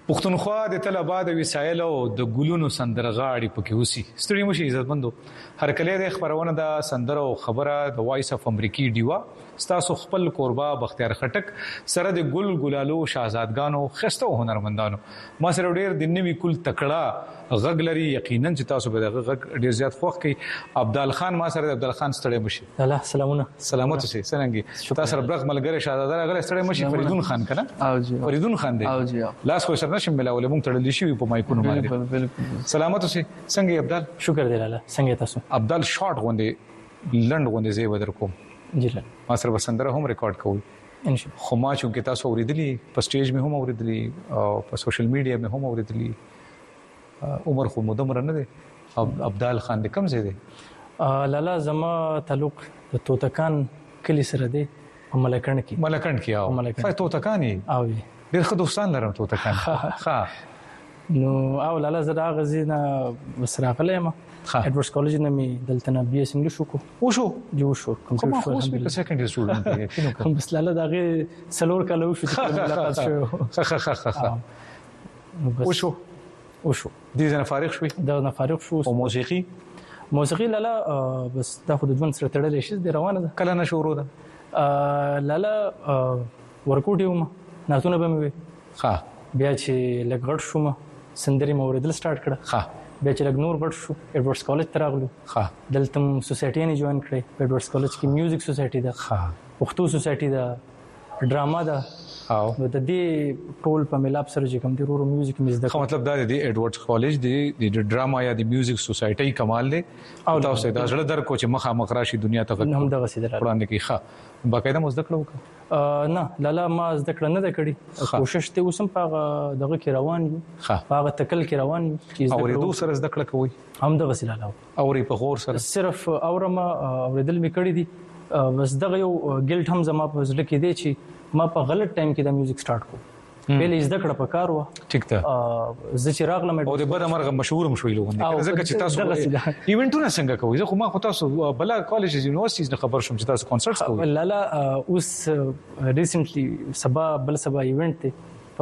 پښتونخوا د تل آباد وسایل او د ګلونو سندرغاړي پکې وسی ستړي مشي عزتمندو هر کله د خبرونه د سندر او خبره د وایس اف امریکي دیوا ستاسو خپل قربا بختیار خټک سره د ګل ګلالو شاهزادګانو خسته هنرمندانو ما سره ډیر د نوې کول تکړه غږ لري یقینا چې تاسو به د غږ ډیر زیات خوښ کی عبدال خان ما سره عبدال خان ستړي مشي الله سلامونه سلامت اوسئ څنګه تاسو سره برغ ملګری شاهزاده غل ستړي مشي فریدون خان کنه او جی فریدون خان دی او جی لاس خو سره نشم ملاولې مونږ تړلې شي په مایکونو باندې بالکل سلامت اوسئ څنګه عبدال شکر دی الله څنګه تاسو عبدال شارټ غوندې لند غوندې زی ودر کوم جی له ما سره بسندره هم ریکارډ کوم ان شاء الله خو ما چې تاسو اوریدلی په سټیج مې هم اوریدلی او په سوشل میډیا مې هم اوریدلی عمر خو مدمر نه دی عبدال خان د کوم ځای دی لالا زما تعلق د توتکان کلی سره دی په ملکند کې او فای توتکانی او ډیر ښه دوستان لرم توتکان ها نو او لالا زړه غزینا وسراغله ما ایډورډز کالج نه می دلته نه بي اس انګلیش وشو جو شو کوم خو په سیکنډري سټوډنټ دی کوم بس لالا دغه سلور کالو شو چې ملاقات شو وشو دې نه فارغ شوي دا نه فارغ شو او موسیقي لالا بس دا خو د ژوند سره تړلې شي د روانه ده کله نه شروع ده لالا ورکوټ یوم ناتونه به مې ها بیا چې لګړ شوم سندري موریدل سٹارټ کړه ها بیا چې لګ نور غټ شو ایډورډز کالج ته راغلو ها دلته سوسایټي نه جوائن کړې ایډورډز کالج کې میوزیک سوسایټي ده ها پښتو سوسایټي ده ډراما ده او د دې ټول په ملاب سره چې کوم دی ورو میوزیک مزده خو مطلب دا دی ایډورډز کالج دی د ډراما یا د میوزیک سوسایټي کمال دی او تاسو دا زړه در کو چې مخه مخراشي دنیا ته هم دغه سیده وړاندې کی ښه باقاعده مزده کړو نه لالا ما زده کړه نه کړې کوشش ته اوسم په دغه کې روان یو هغه تکل کې روان یو چې اوریدو سره زده کړه کوي هم دغه سیده لاله اوري په غور سره صرف اورما اوریدل می کړی دي بس دغه یو ګلټ هم زما په زړه کې دی چې ما په غلط ټایم کې د میوزیک سٹارټ کو ویلې زده کړه په کار و ټیک ته زه چې راغلم او د بد مرغه مشهور مشوي لوګونه ځکه چې تاسو ایونټونه څنګه کوي زه خو ما خو تاسو بل کالجز یونیورسيټیز نه خبر شوم چې تاسو کنسرټس کوي لالا اوس ریسنټلی سبا ایونټ ته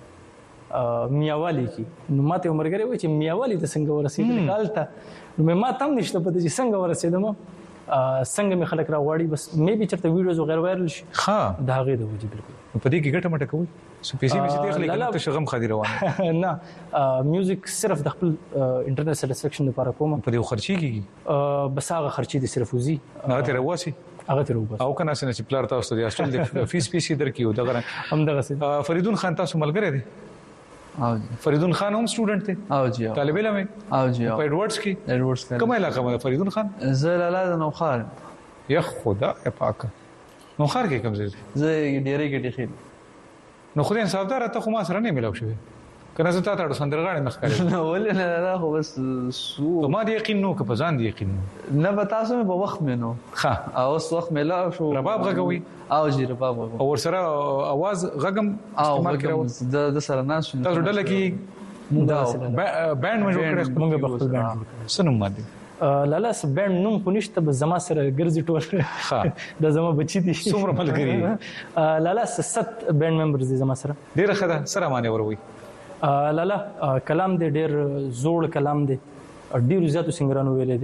په میاوالی کې نو ماته عمرګری و چې میاوالی ته څنګه ورسېدل کالته نو ما تم نشته پته چې څنګه ورسېدم څنګه می خلک راوړي بس مې به چرته ویډیوز وغیرہ وایرل شي ها دا غي د وجه بالکل په دې کې ګټه مټه کوي سو پیسې به دې خلک ته شغم خادي روانه نه میوزیک صرف د خپل انټرنیټ سټیسفیکشن لپاره کوم په دې خرچي کیږي بس هغه خرچي د صرف وزي نه ته رواسي هغه ته روبس او کنه سن چې پلار تاسو د اصل د فیس پیسې درکیو دغه هم دغه سي فریدون خان تاسو ملګری دی او جی فریدون خان هم سټوډنټ دی او جی طالب علم او جی په ایډورډز کې کومه علاقه مده فریدون خان زه لاله د نوخار یا خدا پاک نوخار کې کوم ځای زه ډیرې کې خېل نو خو دې انصافدار ته خو ما سره نه ملاو شوی کنه زه تا ته سندرغاړي نه ښکاري نو ولې نه خو بس سو ما دې یقین نو که په ځان دې یقین نه به تاسو په وخت مې نو ښه او اوس وخت مې لا شو رباب غږوي او جی رباب غږوي او سره आवाज غږم استعمال کړو د سره ناس شو تاسو ډله کې بانډ مې جوړ کړی موږ په خپل بانډ سنم باندې لالا بانډ نوم خو نشته بس زما سره ګرځي ټول د زما بچی دي څومره ملګری لالا 7 بانډ ممبرز دي زما سره ډیره خدا سره معنی وروي لالا کلام دې ډېر زوړ کلام دې ډېر زیاتو سنگرانو ویلې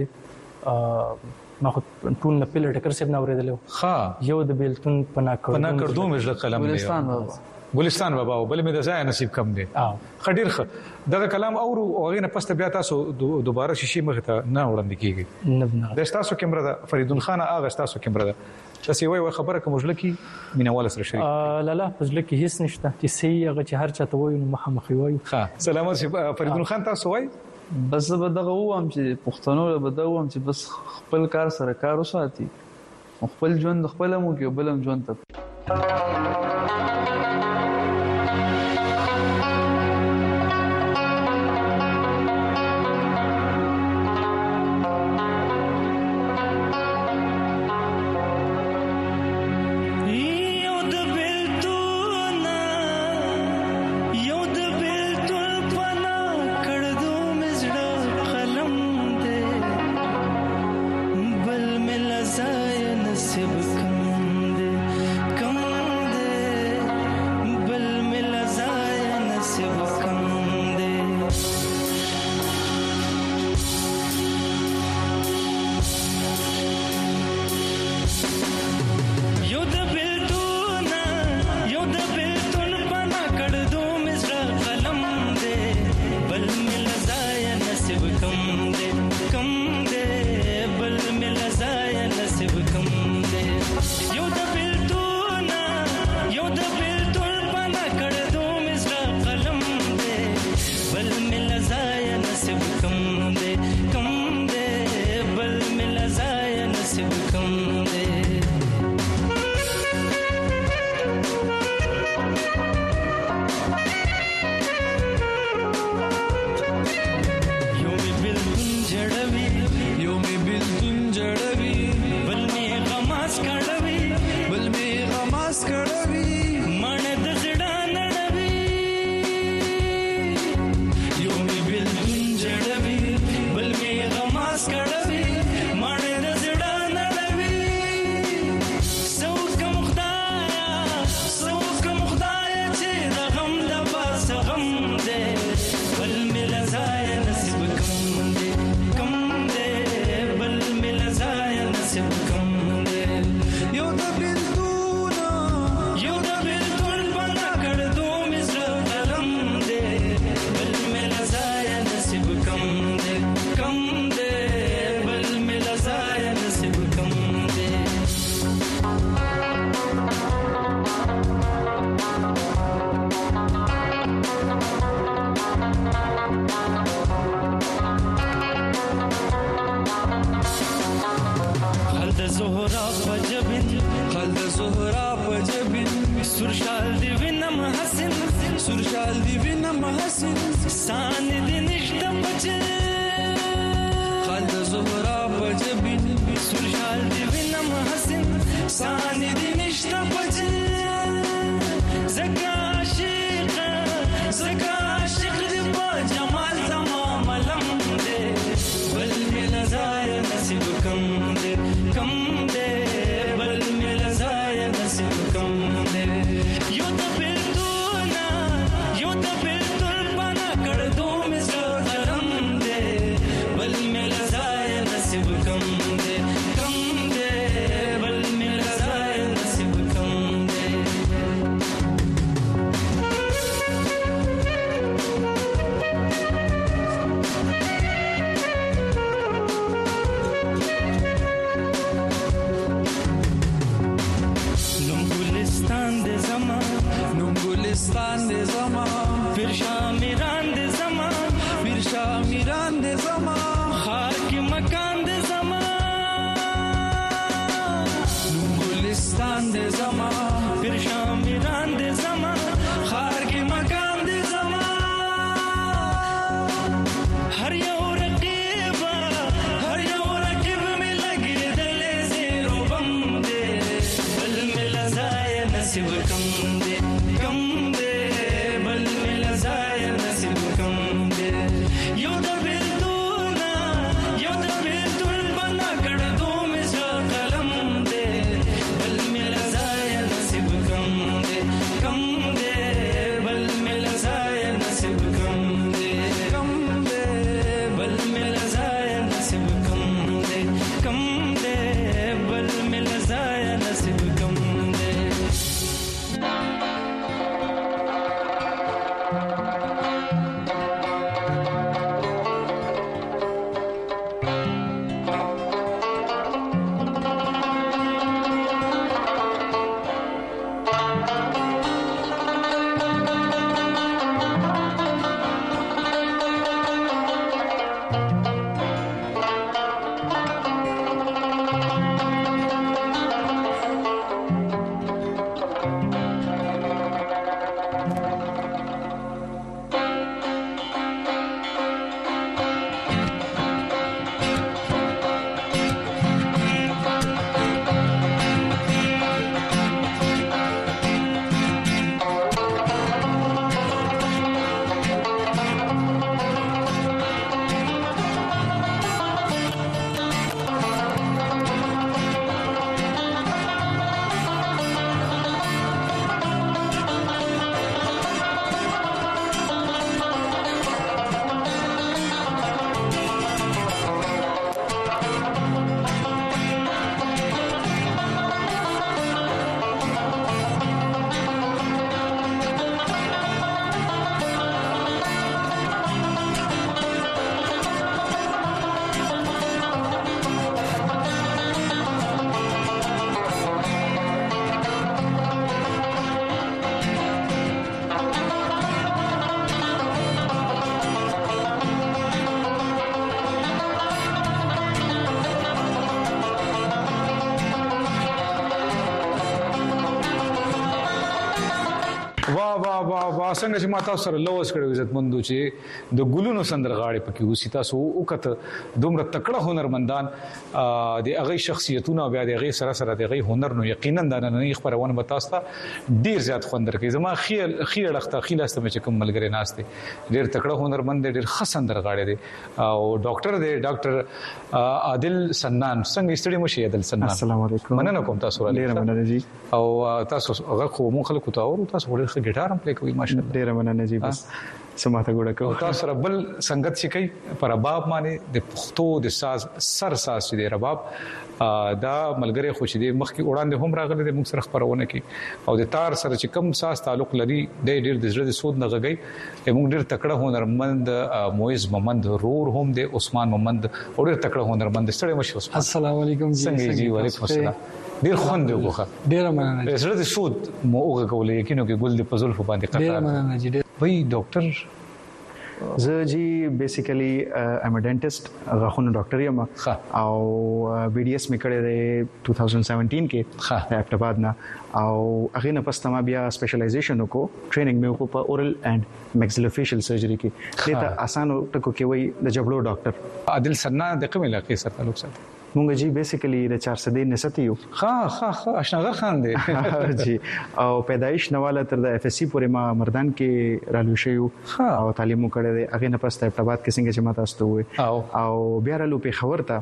دي ما خو ټول نه پله ټکر سیب نه اوریدلو ها یو د بیلتون پنا کړو مې کلام دی ګلستان بابا بل مې د ځای نصیب کم دی خډیر خ دغه کلام او هغه نه پسته بیا تاسو دوباره شیشي مخ ته نه وړاندې کیږي نه د تاسو کیمرا د فریدون خان هغه تاسو کیمرا ده چې وای خبره کوم ژلکی مینوال سره شریک لا پزله کې هیڅ نشته چې سي هغه چې هر چاته وای نو مخامخ وای ها سلامات فریدون خان تاسو وای بس به دغه ووم چې پښتنو به دغه ووم چې بس خپل کار سره کار وساتي خپل ژوند خپل مو کې بلم ژوند ته نصیب کم دے وینم حسن سرشال دی وینم حسن سان دی نشته پچه خالد زهرا پجبی سرشال دی وینم حسن سان دی نشته پچه زکا عاشق دی با جمال تمام علم دے بل مل زای نصیب کم دے بل مل زای نصیب کم دے یو تا پیرتول بنا کر دو مزر حرم دے بل مل زای نصیب کم دے بل مل زای نصیب کم دے गुलिस्तान दे ज़मा फिर शामिरान दे ज़मा खार के मकान दे ज़मा गुलिस्तान दे ज़मा फिर शामिरान दे ज़मा खार के मकान दे ज़मा हर यौ रकीब में लगे दले ज़ेरो बम दे बल में लज़ाए नसीब कम दे बल में लज़ाए नसीब कम दे यो दबिल बना कर दो मिज़ा कलम दे बल में लज़ाए नसीब कम दे बल में लज़ाए नसीब कम दे बल में लज़ाए नसीब कम दे बल में लज़ाए नसीब कम दे وا څنګه چې ما تاسو سره لوس کړو عزتمندو چې د ګلونو سندرغاړي پکې وسی تاسو وکړه دومره تکړه هنرمندان د هغه شخصیتونه بیا د هغه سره د هغه هنر نو یقینا د نن خبرونه متاستا ډیر زیات خوندر کوي زما خیر لخته خیلاسته چې کوم ملګری ناشته ډیر تکړه هنرمند ډیر ښه سندرغاړي دي او ډاکټر دی ډاکټر عادل سنان څنګه ستړي مو شي عادل سنان السلام علیکم مننه کوم تاسو ډیر مننه جی او تاسو هغه خو مون خلکو ته او تاسو ډیر ښه ګټار هم پلی کوي ماشاءالله ډیر مننه جی بس سماته ګوډه کو تاسو سره بل څنګه چې کوي پر رباب باندې د پښتو د ساز ساز چې دی رباب دا ملګری خو چې د مخ کې وړاندې هم راغلي د موږ سره خبرونه کوي او د تار سره چې کم ساز تعلق لري د ډیر د زړه د سود نه غږی موږ ډیر تکړه هنرمند مویز محمد رور هم د عثمان محمد او ډیر تکړه هنرمند ستړي مشه عثمان السلام علیکم څنګه جی وعلیکم السلام ډیر خوند وګه ډیر مننه زړه د سود مو وګه کولې یقینو کې ګل د پزول په باندې قطار ډیر مننه جی وای ډاکټر زه جی بیسیکلی ایم ا ډینټیسټ غاښونو ډاکټر یم او بی ډي اس مې کړی دی 2017 کې اپټاباد نه او هغه نه پس ما بیا سپیشلایزیشن وکړو ټریننګ مې وکړو په اورل اینڈ میکسیلوفیشل سرجری کې دته اسانو ټکو کې وای د جبړو ډاکټر عادل سنا د کوم علاقې سره تعلق ساتي مونږ جی بیسیکلی د 400 نسبت یو اشناغر خان دی جی او پیدایش نواله تر د اف اس سی پورې ما مردان کې رالو شو او تعلیم وکړی دی هغه نه پس اپټاباد کې څنګه چې ما تاسو ته وای او بیا رالو په خبر ته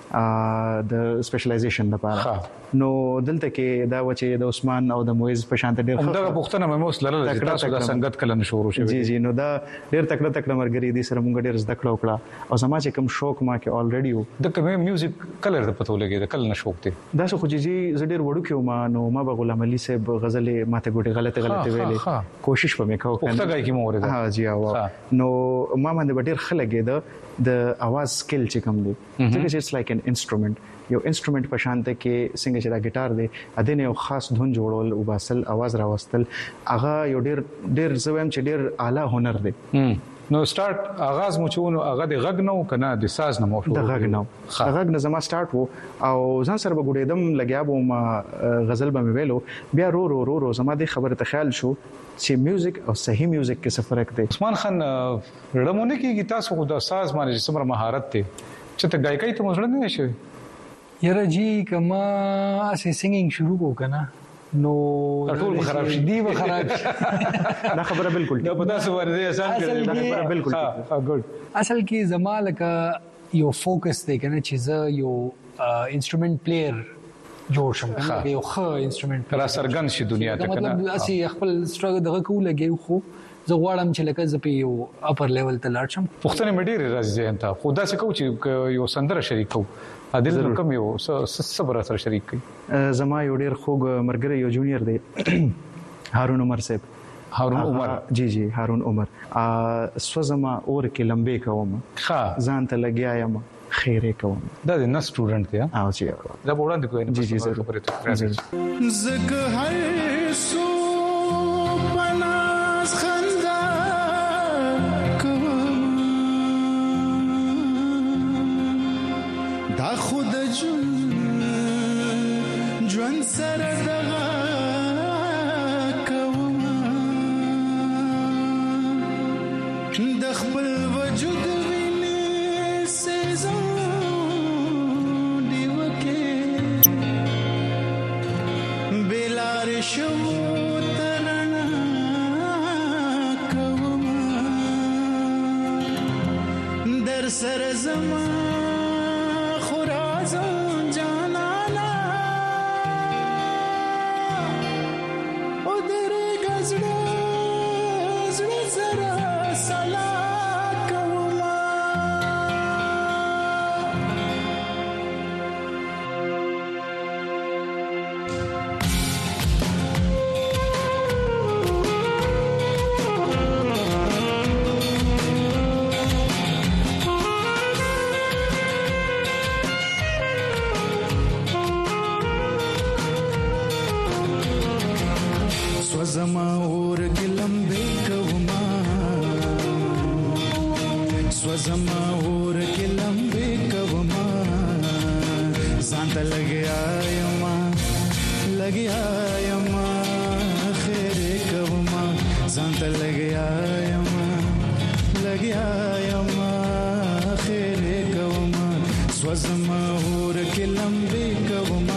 د سپیشلایزیشن لپاره نو دلته کې دا وچه د عثمان او د مویز په شان ډېر دا پښتنه مې موس لرل چې تاسو د سنگت کله نشورو شي جی نو دا ډېر تکړه مرګري دي سره مونږ ډېر زده کړو او زما چې کوم شوق ما کې الریډي وو د کوم میوزیک کلر د پتو لګي د کله نشوق دي دا څه خو جی زه ډېر وړو کې ما نو ما به غلام علي صاحب غزلې ماته ګوټي غلطه ویلې کوشش په مې کاوه پښتو غاي کې مو ورده ها جی او نو ما باندې ډېر خلګي د اواز سکل چې کوم دی ځکه چې اټس لایک ان انسټرومنت یو انسټرومنت په شان ته کې څنګه چې دا ګټار دی اده نه یو خاص دھن جوړول او باسل اواز راوستل هغه یو ډېر زویم چې ډېر اعلی هنر دی نو سٹارټ اغاز مو چونو هغه د غږ نو کنه د ساز نه مو د غږ نه زما سٹارټ وو او ځان سره به ګډېدم لګیا به ما غزل به ویلو بیا رو زما د خبره ته خیال شو چې میوزیک او صحیح میوزیک کې څه فرق دی عثمان خان رړمونه کې تاسو خو د ساز باندې څومره مهارت دی چې ته گایکای ته مزړه نه شي یاره جی کما اسه سنگینګ شروع کو کنه نو ټول خراب شي دی به خراب شي دا خبره بالکل دا پتا سو ورته آسان کړي دا خبره بالکل ګډ اصل کې زماله کا یو فوکس دی کنه چې زه یو انسټرومنت پلیئر جوړ شم کنه یو ښه انسټرومنت را سرګن شي دنیا ته کنه مطلب اسی خپل سټرګل دغه کوله لګي خو زه غواړم چې لکه زه په یو اپر لیول ته لاړ شم پښتنه مډیر راځي ته خدا څخه کو چې یو سندره شریکو عادل کوم یو صبر سره شریک کی زما یو ډیر خوږ مرګره یو جونیئر دی هارون عمر صاحب جی هارون عمر سوزما اور کې لمبه کوم ځان ته لګیا یم خیره کوم دا د نس سټوډنټ دی او جی دا وړاندې کوی جی خبره ته زګ هر سو پناس خندا کوم دا خود ژوند سره دغه کوم د خپل وجود ویني سيزو دی وکي بلار شو ترنا کوم در سر زما خرازان جانانا او در گزړه زړه سلا کوما سوزما اور گلمبه کوما سوزما اور گلمبه کوما سانت لګیا یما خیر کوما سانت لګیا یما خیر کوما سوزما اور گلمبه کوما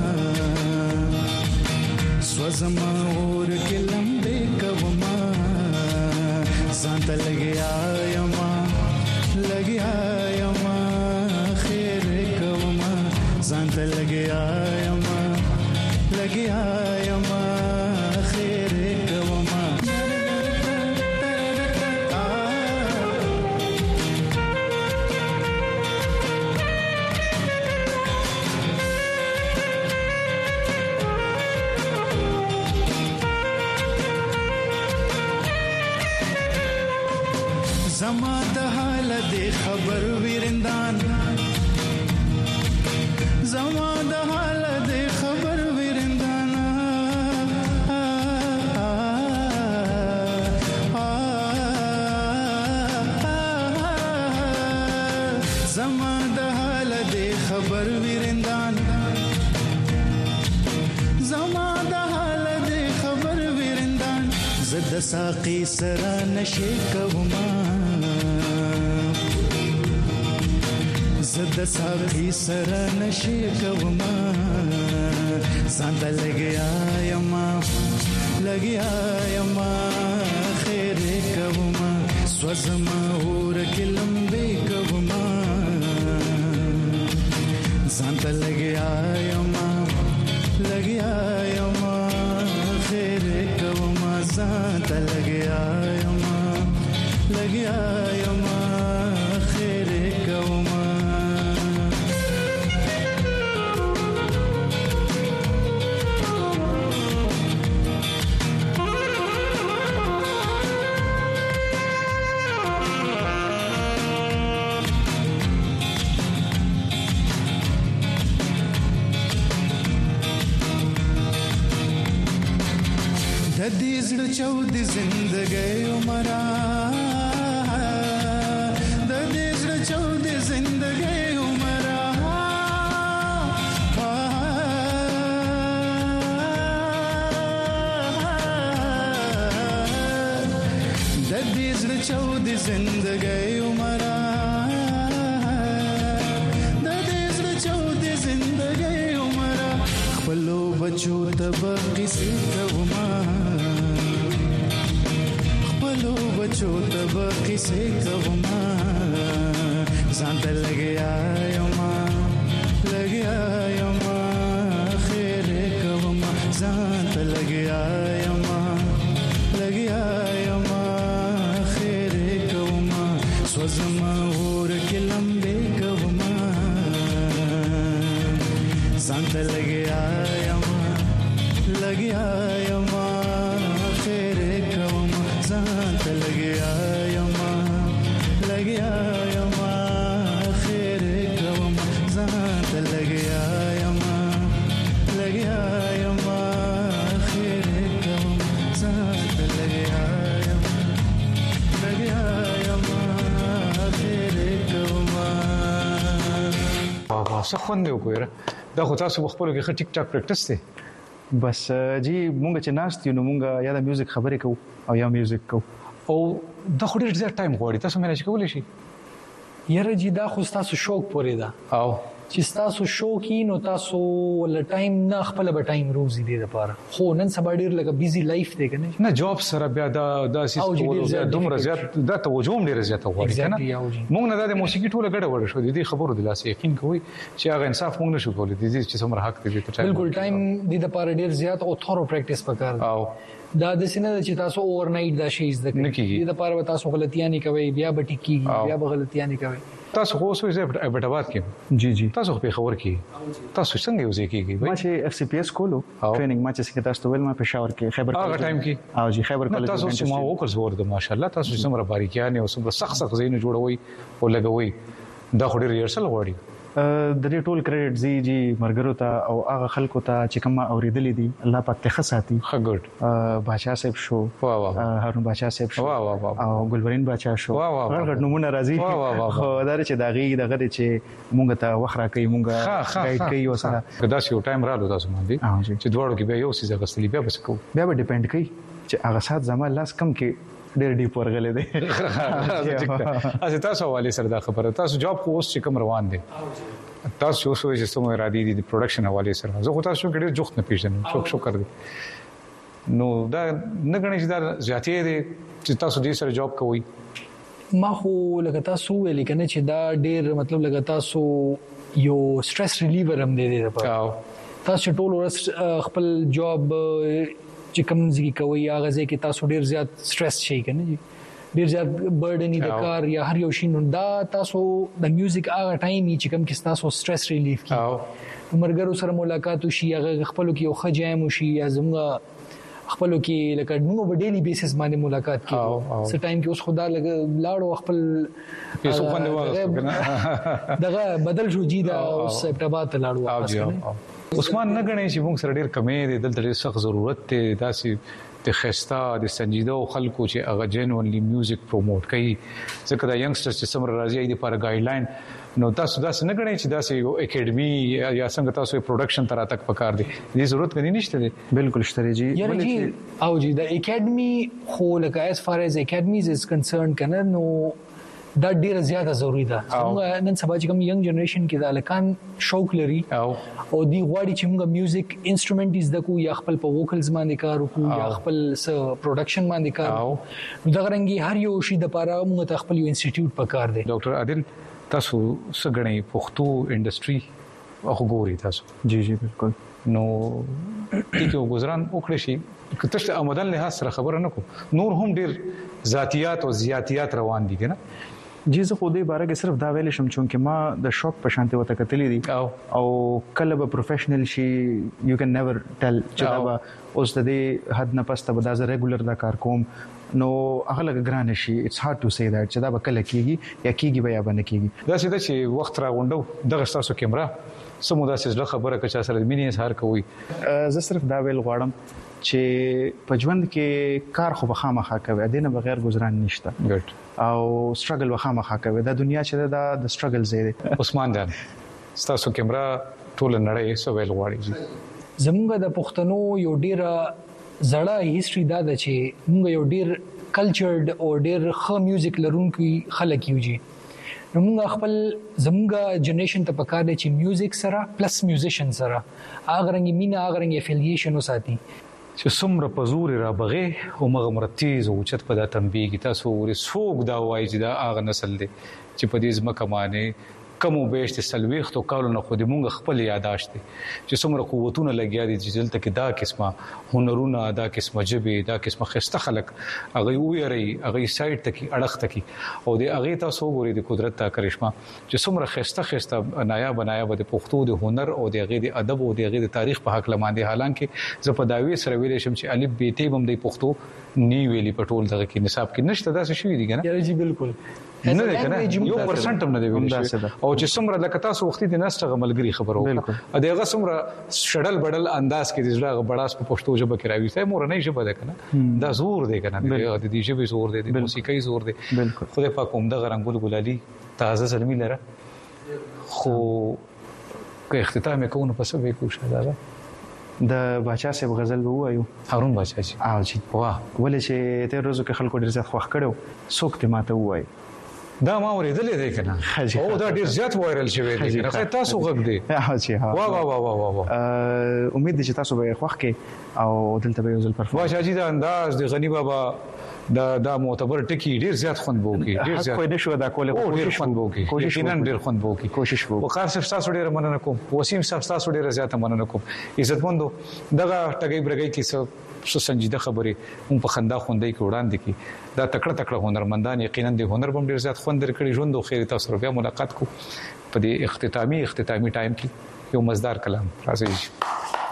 سوزما اور کې لمبه کوما ځان ته لګیا یما خیر کوما ځان ته لګیا یما خیر کوما زما د حالت خبر ورندان زما د حالت خبر ورندان زد ساقي سرا نشي کوما زد ساقي سرا نشي کوما ځان ته لګیا یما خیر کوما سوزما اور کلم به کوما ځان ته لګیا یما خیر کوما ځان ته لګیا یما خیر کوما د دې زړه چود زندګۍ عمره د دې زړه چود زندګۍ عمره د دې زړه چود زندګۍ عمره د دې زړه چود زندګۍ عمره خپلو بچو ته بقیسې کوما بچو تب کسے کوما ځان ته لګیا یما خیر کوما ځان ته لګیا یما خیر کوما سوزما اور کلم به کوما ځان ته لګیا یما خیر کوما ځان ته لګیا یما خیر کوما ځان ته لګیا یما خیر کوما ځان ته لګیا یما خیر کوما. واه څه خوند یو کویره دا خو تاسو خپل کې ټیک ټاک پریکټس دی بس جی مونږ چې ناست یو نو مونږ یا د میوزیک خبرې کوو او یا میوزیک کوو او دا خو ډېر زیات ټایم غواړي تاسو مینج کولی شي یاره جی دا خو تاسو شوق پورې ده او چې تاسو شوق نو تاسو ول ټایم نه خپل به ټایم روزي دی لپاره خو نن سبا ډېر لکه بیزي لایف دی کنه نه جاب سره بیا دا سیستم دومره زیات دا توجه ډېر زیات غواړي کنه مونږ نه د موسیقي ټوله ګډه وړه شو دي خبرو د لاس یقین کوي چې هغه انصاف مونږ نشو کولای دي چې څومره حق دی ته بالکل ټایم دی د لپاره ډېر زیات او ثورو پریکټیس پکار او دا د سینې چې تاسو اوور نایټ دا شي زده کوي د لپاره تاسو غلطیاں نه کوي بیا به ټیکي بیا به غلطیاں نه کوي تاسو خو اوسې ابټاباد کې جی تاسو په خبر کې تاسو څنګه یوځای کېږي ما چې اف سی پی ایس کولو ټریننګ ما چې تاسو ول ما پېښور کې خیبر هغه ټایم کې او جی خیبر کالج تاسو ما وکړ زور د ماشاءالله تاسو څومره باریکیان او څومره سخت زین جوړوي او لګوي دا خو ډېر ریهرسل غواړي د دې ټول کریډټ جی مرګرو ته او هغه خلکو ته چې کوم اوریدلې دي الله پاک ته خصاتي خګړ بادشاہ صاحب شو هارون بادشاہ صاحب شو او ګلورین بادشاہ شو هغه نمونه راځي خو دا چې داغي دغه چې مونږ ته وخره کوي مونږ گایډ کوي وسره دا شی ټایم رالو تاسو باندې چې دواړو کې به یو څه غسلی بیا بس کو بیا به ډیپند کوي چې هغه سات زما لاس کم کې ډېر ډیپ ورغلې دي اسه تاسو حواله سره دا خبره تاسو جاب خو اوس چې کوم روان دي تاسو اوس چې څومره را دي د پروډکشن حواله سره زه خو تاسو کې ډېر جوخت نه پیژنم شکر دې نو دا نه غنښ دا زیاتې دي چې تاسو دې سره جاب کوئ ما خو لکه تاسو ویل کنه چې دا ډېر مطلب لکه تاسو یو سټرس ریلیور هم دی تاسو ټول ورځ خپل جاب چې کوم ځای کوي هغه ځای کې تاسو ډیر زیات سټرس شي کنه ډیر زیات برډن د کار یا هر یو شي نو دا تاسو د میوزیک هغه ټایم چې کوم کې تاسو سټرس ریلیف کی مرګرو سره ملاقات وشي هغه خپل کې یو خجایم وشي یا زموږ خپل کې لکه موږ په ډیلی بیسس باندې ملاقات کوو څه ټایم کې اوس خدا لاړو خپل پیسو باندې واغسته دغه بدل شو جی دا اوس ابټاباد ته لاړو عثمان نه غنې چې موږ سره ډیر کمې دي دلته ډیر سخت ضرورت ته داسې د خستا د سنجیده خلکو چې هغه جنونلی میوزیک پروموټ کوي ځکه دا ینګسترز چې سمره راځي د لپاره ګایډلاین نو تاسو دا څنګه غواړئ چې دا یو اکیډمي یا څنګه تاسو پروډکشن تر تک پکار دي دې ضرورت غني نشته دي بالکل شته جی یعنی جی او جی د اکیډمي خو لکه as far as academies is concerned کنه نو دا ډیره زیاته ضروری ده څنګه نن سبا چې کوم ینګ جنریشن کې د الکان شوق لري او دی غواړي چې موږ میوزیک انسټرومنټ از د کو یا خپل په ووکلز باندې کار وکړو یا خپل پروډکشن باندې کار نو دا غرنګي هر یو شی د لپاره موږ ته خپل یو انسټیټیوټ پکار دی ډاکټر عادل تاسو څنګه پښتو انډستری او ګوري تاسو جی بالکل نو یو گزاران وکړی شي کته آمدن له سره خبره نه کو نور هم ډیر ذاتيات او زیاتيات روان دي کنه جی زه خو دې باره کې صرف دا ویل شم چې ما د شوق په شانته وته کتلې دي او کله به پروفیشنل شي یو کین نیور ټل چې دا به اوس د دې حد نه پسته به دا ز ریګولر دا کار کوم نو هغه لګ ګران شي اټس هارد ټو سي دیٹ چې دا به کله کیږي یا کیږي بیا باندې کیږي دا چې وخت راغونډو دغه تاسو کیمرا سمودا چې خبره کچا سره مینې اظهار کوي زه صرف دا ویل غواړم چې په ژوند کې کار خو بخامخه کوي دینه بغیر گزاران نشته ګټ او سټرګل بخامخه کوي دا دنیا چې دا د سټرګل زیاده عثمان جان تاسو کیمرا ټول نړۍ سو ویل غواړي زموږ د پښتنو یو ډیره زړه هیستوري دا ده چې موږ یو ډیر کلچرډ او ډیر ښه میوزیک لرونکي خلک یو جی نو موږ خپل زموږ جنریشن ته پکار دی چې میوزیک سره پلس میوزیشن سره اغه رنګ مینا اغه رنګ افیلیشن وساتي چې څومره پزور را بغه او مغمرتیز او چت په دا تنبیه تاسو ورسوګ دا وایي چې دا اغه نسل دی چې په دې ځمکه باندې کمو بیشت سلويخت او کالو خو دې مونږ خپل یاداشت چې څومره قوتونه لګیا دي چې دلته کې دا قسمه هنرونه دا قسمه جبه دا قسمه خسته خلق هغه ویری هغه سایت تکي اړخ تکي او دې هغه تاسو ګوري د قدرت تا کرشمه چې څومره خسته نایاب د پښتو د هنر او د هغه د ادب او د هغه د تاریخ په حق لمانده حالانکه زه په داوی سره ویل شم چې الف ب ت بم د پښتو نی ویلي پټول دغه کې نصاب کې نشته دا څه شوی دي کنه یاره جی بالکل نه ده کنه 1% هم نه دی ویل او چې څومره لکه تاسو وختي د نسټه ملګری خبرو ا دغه څومره شړل بډل انداز کې د ځړه بډاس په پښتو ژبه کې راوي ته مور نه ژبه ده کنه دا زور دی کنه د دې ژبه زور دی د موسیقي زور دی خدای پاک هم د غرنګول ګلالي تازه سلمي لره خو که اختتام کوو په سبب کوشش ده د باچا صاحب غزل وایو هارون باچا جی او جی واه ولې چې تیر روزو کې خلکو ډیر زیات خوښ کړو څوک ته ماته وایي دا ما ورېدلې دی کنه او دا ډیر زیات وایرل شوی دی کنه تاسو غږ دی ها جی ها واه امید دي چې تاسو به خوښ کې او دلته به یو ځل پرفورم باچا جی دا انداز د غنی بابا دا معتبر ټکی ډیر زیات خوند بوکي ډیر زیات کوئی نشو دا کوله کوشش خوند بوکي یقینا ډیر خوند بوکي کوشش وکړو وقار صاحب تاسو ډیر مننه کوم وسیم صاحب تاسو ډیر زیات مننه کوم عزتمندو دغه ټګي برګي کې څه سنجیده خبره هم په خندا خوندې کې وړاندې کی دا تکړه هنرمندان یقینا د هنر بم ډیر زیات خوند درکړي ژوند او خیر تاسو بیا ملاقات کو په دې اختتامی ټایم کې یو مزدار کلام راځي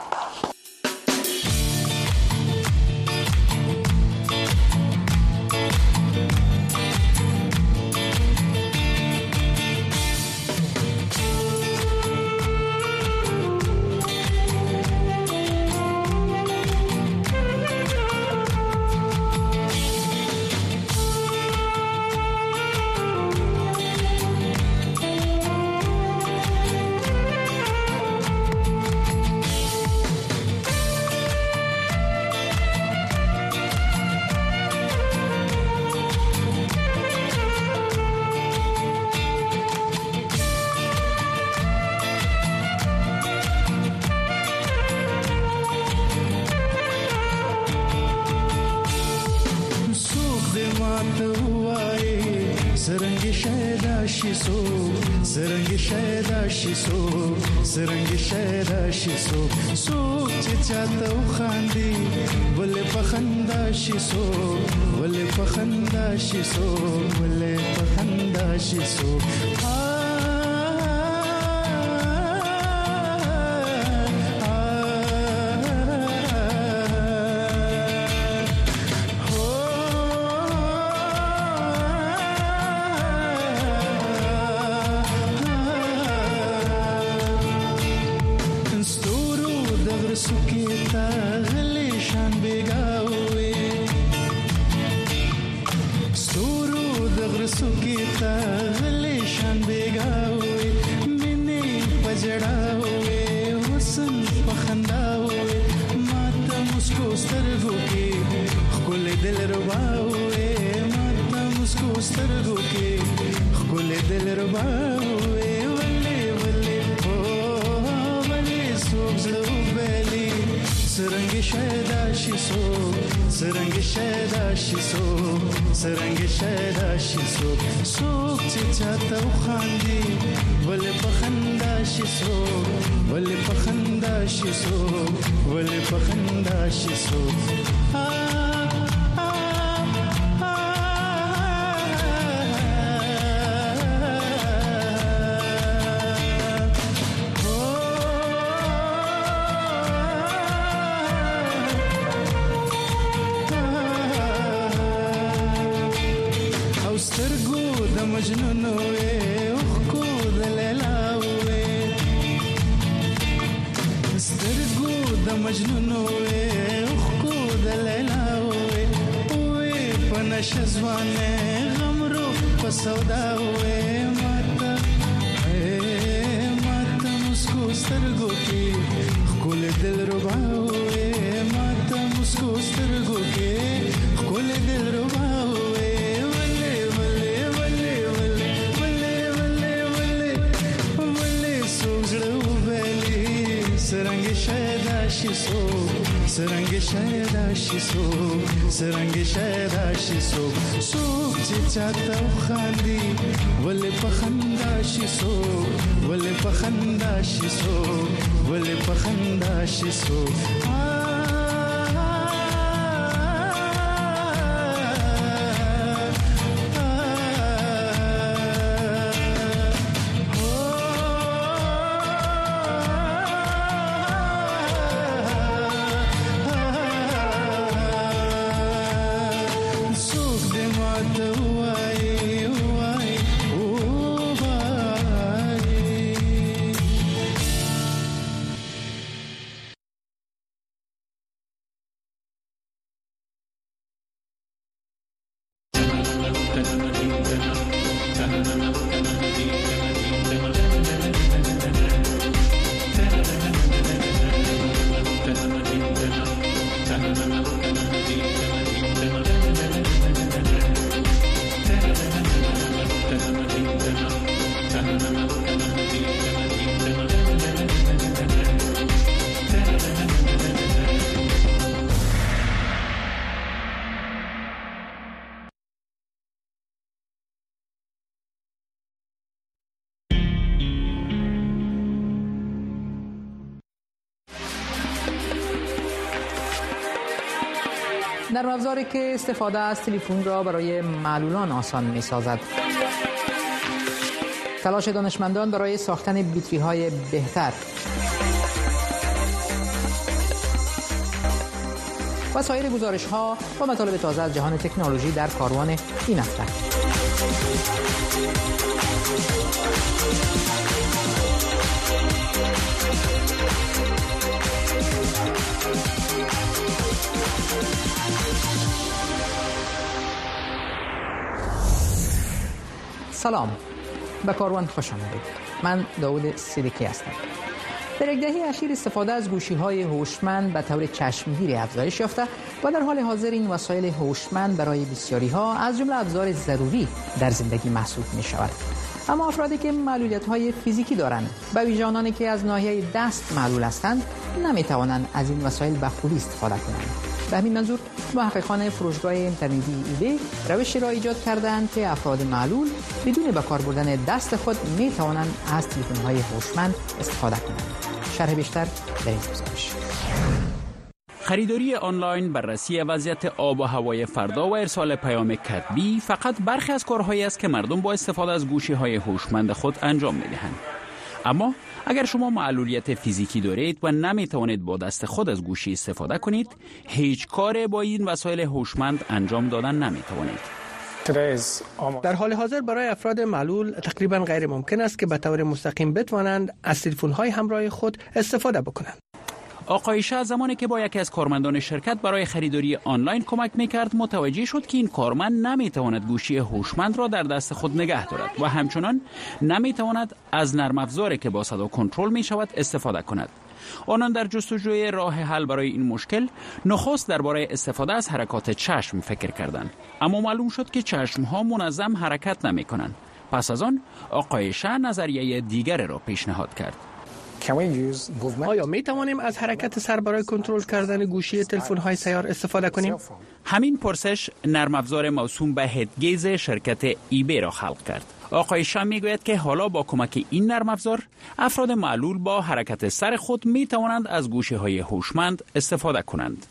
سرنګ شهدا شي سوک چې چاته خاندي ولې پخندا شي ولې پخندا شي ولې پخندا شي سکیتا غلی شان بیگاوی सुकीता गले शान बेगावे मिने पजड़ावे हुस्न पखंदावे माता मुस्को सरगो के खुल दिल रुबावे माता मुस्को सरगो के खुल दिल रुबावे वल्ले वल्ले ओ वल्ले सोगलो बेली सरंग शैदा शिसो सरंग शैदा शिसो सरंग शैदा शिसो सोक चिचाता उखांदी वले पखंदा शिसो वले पखंदा शिसो वले पखंदा शिसो مجنون وي اخكو دللا وي استرغو د مجنون وي اخكو دللا وي وي پنش زوانه غمرو پسودا وي ماتا ماتا مسکو استرغو کی خل دل ربا وي ماتا مسکو استرغو کی خل دل ربا सरंग शैदा शिसो सरंग शैदा शिसो सरंग शैदा शिसो सोक चिचाता खांदी वले पखंदा शिसो वले पखंदा शिसो वले पखंदा शिसो نرم افزاری که استفاده از تلفن را برای معلولان آسان می‌سازد. تلاش دانشمندان برای ساختن بطری‌های بهتر. و سایر گزارش‌ها و مطالب تازه از جهان تکنولوژی در کاروان این هفته. سلام، به کاروان خوش آمدید. من داود صدیقی هستم. در یک دهه اخیر استفاده از گوشی‌های هوشمند به طور چشمگیری افزایش یافته و در حال حاضر این وسایل هوشمند برای بسیاری‌ها از جمله ابزار ضروری در زندگی محسوب می‌شود. اما افرادی که معلولیت‌های فیزیکی دارند و ویژه آنانی که از ناحیه دست معلول هستند نمی‌توانند از این وسایل به خوبی استفاده کنند. به همین منظور محققان فروشگاه اینترنتی ایبی روشی را ایجاد کردند که افراد معلول بدون به کار بردن دست خود می توانند از تلفن‌های هوشمند استفاده کنند. شرح بیشتر در این گزارش. خریداری آنلاین، بررسی وضعیت آب و هوای فردا و ارسال پیام کتبی فقط برخی از کارهایی است که مردم با استفاده از گوشی‌های هوشمند خود انجام می‌دهند. اما اگر شما معلولیت فیزیکی دارید و نمیتوانید با دست خود از گوشی استفاده کنید، هیچ کاری با این وسایل هوشمند انجام دادن نمیتوانید. در حال حاضر برای افراد معلول تقریبا غیر ممکن است که به طور مستقیم بتوانند از تلفن‌های همراه خود استفاده بکنند. آقای شاه زمانی که با یکی از کارمندان شرکت برای خریداری آنلاین کمک میکرد متوجه شد که این کارمند نمیتواند گوشی هوشمند را در دست خود نگه دارد و همچنان نمیتواند از نرم افزاری که با صدا کنترل می شود استفاده کند. آنان در جستجوی راه حل برای این مشکل نخست درباره استفاده از حرکات چشم فکر کردند، اما معلوم شد که چشمها منظم حرکت نمی کنند. پس از آن آقای شاه نظریه دیگر را پیشنهاد کرد. آیا می توانیم از حرکت سر برای کنترل کردن گوشی تلفن‌های سیار استفاده کنیم؟ همین پرسش نرم افزار موسوم به هدگیز شرکت ایبی را خلق کرد. آقای شاه میگوید که حالا با کمک این نرم افزار افراد معلول با حرکت سر خود می توانند از گوشی‌های هوشمند استفاده کنند.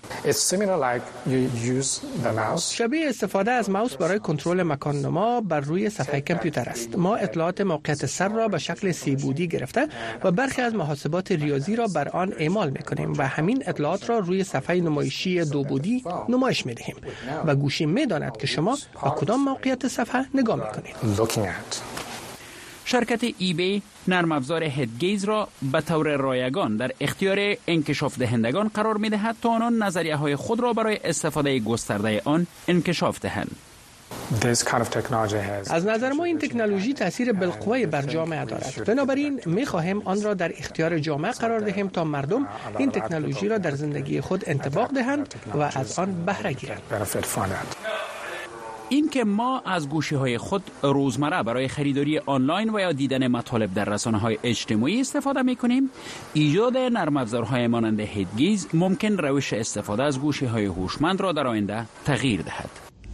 شبیه استفاده از ماوس برای کنترل مکان‌نما بر روی صفحه کامپیوتر است. ما اطلاعات موقعیت سر را به شکل 3 بعدی گرفته و برخی از محاسبات ریاضی را بر آن اعمال می‌کنیم و همین اطلاعات را روی صفحه نمایشی 2 بعدی نمایش می‌دهیم و گوشی می‌داند که شما به کدام موقعیت صفحه نگاه می‌کنید. شرکت ایبی نرم افزار هدگیز را به طور رایگان در اختیار انکشاف دهندگان قرار می دهد تا آنان نظریه های خود را برای استفاده گسترده آن انکشاف دهند. از نظر ما این تکنولوژی تاثیر بالقوه بر جامعه دارد. بنابراین می خواهیم آن را در اختیار جامعه قرار دهیم تا مردم این تکنولوژی را در زندگی خود انطباق دهند و از آن بهره گیرند. این که ما از گوشی‌های خود روزمره برای خریداری آنلاین و یا دیدن مطالب در رسانه‌های اجتماعی استفاده می‌کنیم، ایجاد نرم افزارهای مانند هدگیز ممکن روش استفاده از گوشی‌های هوشمند را در آینده تغییر دهد.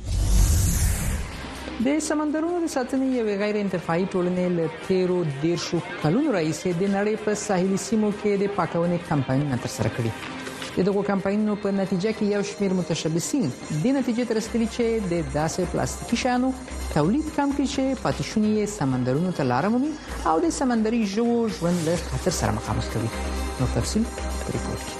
د سمندرونو د ساتنې یوې غیر انتفاعي ټولنې له تیرو 10 کلونو راهیسې د نړۍ په ساحلي سیمو کې د پاکونې کمپاینونه ترسره کړي. د دغو کمپاینونو په نتیجه کې یو شمېر متشبثین د نتیجې ته رسېدلي چې د داسې پلاستیکي شیانو تولید کم کړي چې پاتې شونې یې سمندرونو ته لاره مومي او د سمندري ژوو ژوند له خطر سره مخامخ کوي. نو تفصیل په ریپورت کې.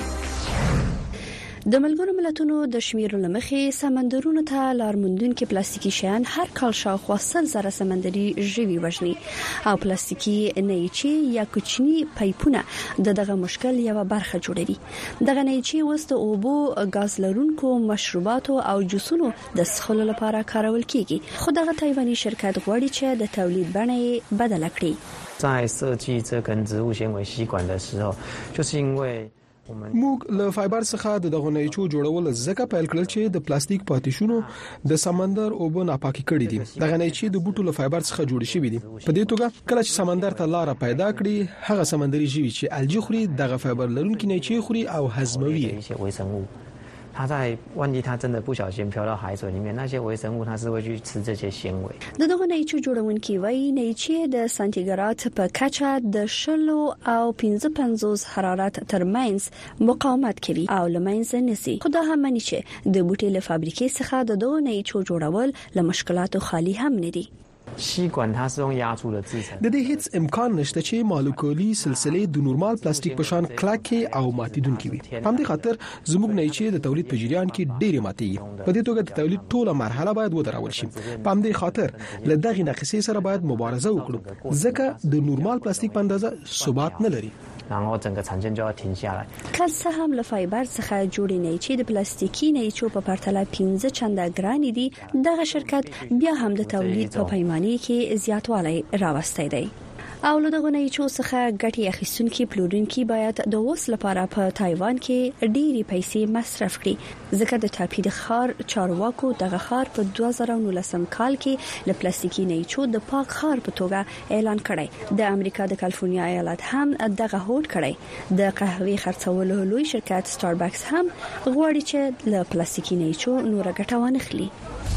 د ملګرو ملتونو د شمیرو لمخې سمندرونو ته لارموندونکي پلاستیکي شیان هر کال شاوخوا 100,000 سمندري ژوي وژني او پلاستیکي نیچې یا کوچني پایپونه دغه مشکل یو برخه جوړوي. دغه نیچې اوس د اوبو غاز لرونکو مشروباتو او جوسونو د څښلو لپاره کارول کیږي، خو دغه تایواني شرکت غواړي چې د تولید بڼه بدله کړي. 在设计这根植物纤维吸管的时候，就是因为 موږ له فایبر څخه د دغه نیچو جوړول ځکه پیل کړل چې د پلاستیک پاتېشونو د سمندر اوبه ناپاکي کړي دي. دغه نیچې د بوټو له فایبر څخه جوړ شوی دي. په دې توګه کله چې سمندر ته لار پیدا کړي، هغه سمندري ژوي چې الجی خوري دغه فایبر لرونکي نیچې خوري او هضموي. 它在万一它真的不小心飘到海水里面，那些微生物它是会去吃这些纤维。 دغه نیچو جوړونکي وایي نیچې د سانتیګراد په کچه د 20 او 55 حرارت ترمنځ مقاومت کوي او لمنځه نسی. خو دا هم معنی چې د بوټي له فابریکې څخه د دغه نیچو جوړول له مشکلاتو خالی هم نه دي. 吸管它是用压铸的制成。 د دې هیڅ امکان نشته چې مالیکولي سلسله د نورمال پلاستیک په شان کلکه او ماتیدونکې وي. په همدې خاطر زموږ نیچې د تولید په جریان کې ډېرې ماتېږي. په دې توګه د تولید ټوله مرحله باید ودرول شي. په همدې خاطر له دغه نقصې سره باید مبارزه وکړو، ځکه د نورمال پلاستیک په اندازه ثبات نه لري. 然后整个产线就要停下来。 که څه هم له فایبر څخه جوړې نیچې د پلاستیکي نیچو په پرتله 15 چنده ګران دي، دغه شرکت بیا هم د تولید په پیمانه کې زیاتوالی راوستی دی. او له دغه نیچو څخه ګټې اخیستونکي پلورونکي باید د اوس لپاره په تایوان کې ډېری پیسې مصرف کړي، ځکه د ټاپي د ښار چارواکو دغه ښار په 2019 کال کې له پلاستیکي نیچو د پاک ښار په توګه اعلان کړی. د امریکا د کالیفورنیا ایالت هم دغه هوډ کړی. د قهوې خرڅولو لوی شرکت ستاربکس هم غواړي چې له پلاستیکي نیچو نور ګټه وانخلي.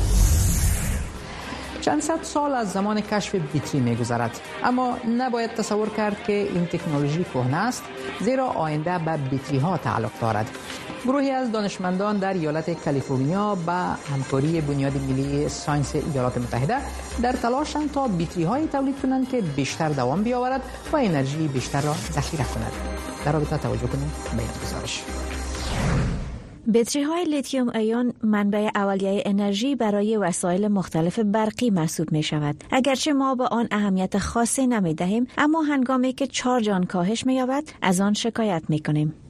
چند صد سال از زمان کشف بیتری می‌گذرد، اما نباید تصور کرد که این تکنولوژی کهنه است، زیرا آینده به بیتری‌ها تعلق دارد. گروهی از دانشمندان در ایالت کالیفرنیا با همکاری بنیاد ملی ساینس ایالات متحده در تلاشند تا بیتری‌های تولید کنند که بیشتر دوام بیاورد و انرژی بیشتر را ذخیره کند. در رابطه توجه کنید به این گزارش. بطری‌های لیتیوم ایون منبع اولیه انرژی برای وسایل مختلف برقی محسوب می شود. اگرچه ما به آن اهمیت خاصی نمی دهیم، اما هنگامی که چارج آن کاهش می یابد از آن شکایت می کنیم.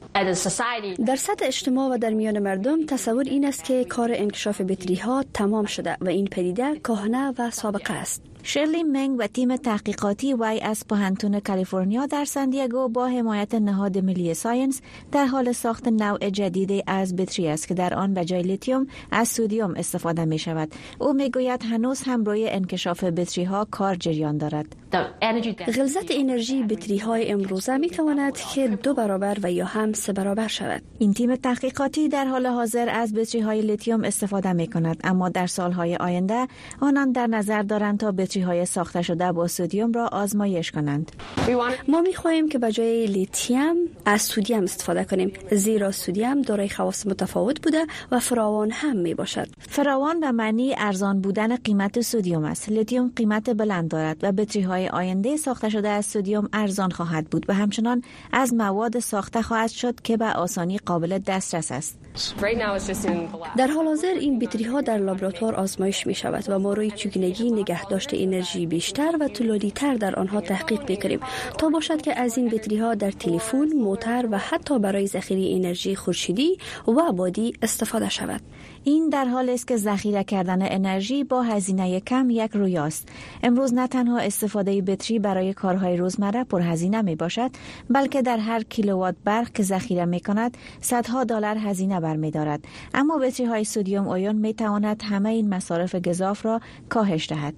در سطح اجتماع و در میان مردم تصور این است که کار انکشاف بطری ها تمام شده و این پدیده کهنه و سابقه است. شرلی منگ و تیم تحقیقاتی وی از پوهنتون کالیفرنیا در ساندیگو با حمایت نهاد ملی ساینس در حال ساخت نوع جدیدی از بطری است که در آن به جای لیتیوم از سدیم استفاده می شود. او می گوید هنوز هم روی انکشاف بطری ها کار جریان دارد. غلظت انرژی بطری های امروزه می تواند که 2 برابر و یا هم 3 برابر شود. این تیم تحقیقاتی در حال حاضر از بطری های لیتیوم استفاده می کند، اما در سالهای آینده آنان در نظر دارند تا بطری های ساخته شده با سدیم را آزمایش کنند. ما می خواهیم که به جای لیتیوم از سدیم استفاده کنیم، زیرا سدیم دارای خواص متفاوت بوده و فراوان هم می باشد. فراوان به معنی ارزان بودن قیمت سدیم است. لیتیوم قیمت بلند دارد و بطری های آینده ساخته شده از سدیم ارزان خواهد بود و همچنان از مواد ساخته خواهد شد که به آسانی قابل دسترس است. در حال حاضر این بطری ها در لابراتوار آزمایش می شود و ما روی چگونگی نگهداشت انرژی بیشتر و طولانی تر در آنها تحقیق می‌کنیم تا باشد که از این بطری ها در تلفن، موتور و حتی برای ذخیره انرژی خورشیدی و بادی استفاده شود. این در حالی است که ذخیره کردن انرژی با هزینه کم یک رویاست. امروز نه تنها استفاده بطری برای کارهای روزمره پرهزینه می باشد، بلکه در هر کیلووات برق که ذخیره می کند صدها دلار هزینه برمی دارد. اما بطری های سدیم آیون می تواند همه این مصارف گزاف را کاهش دهد.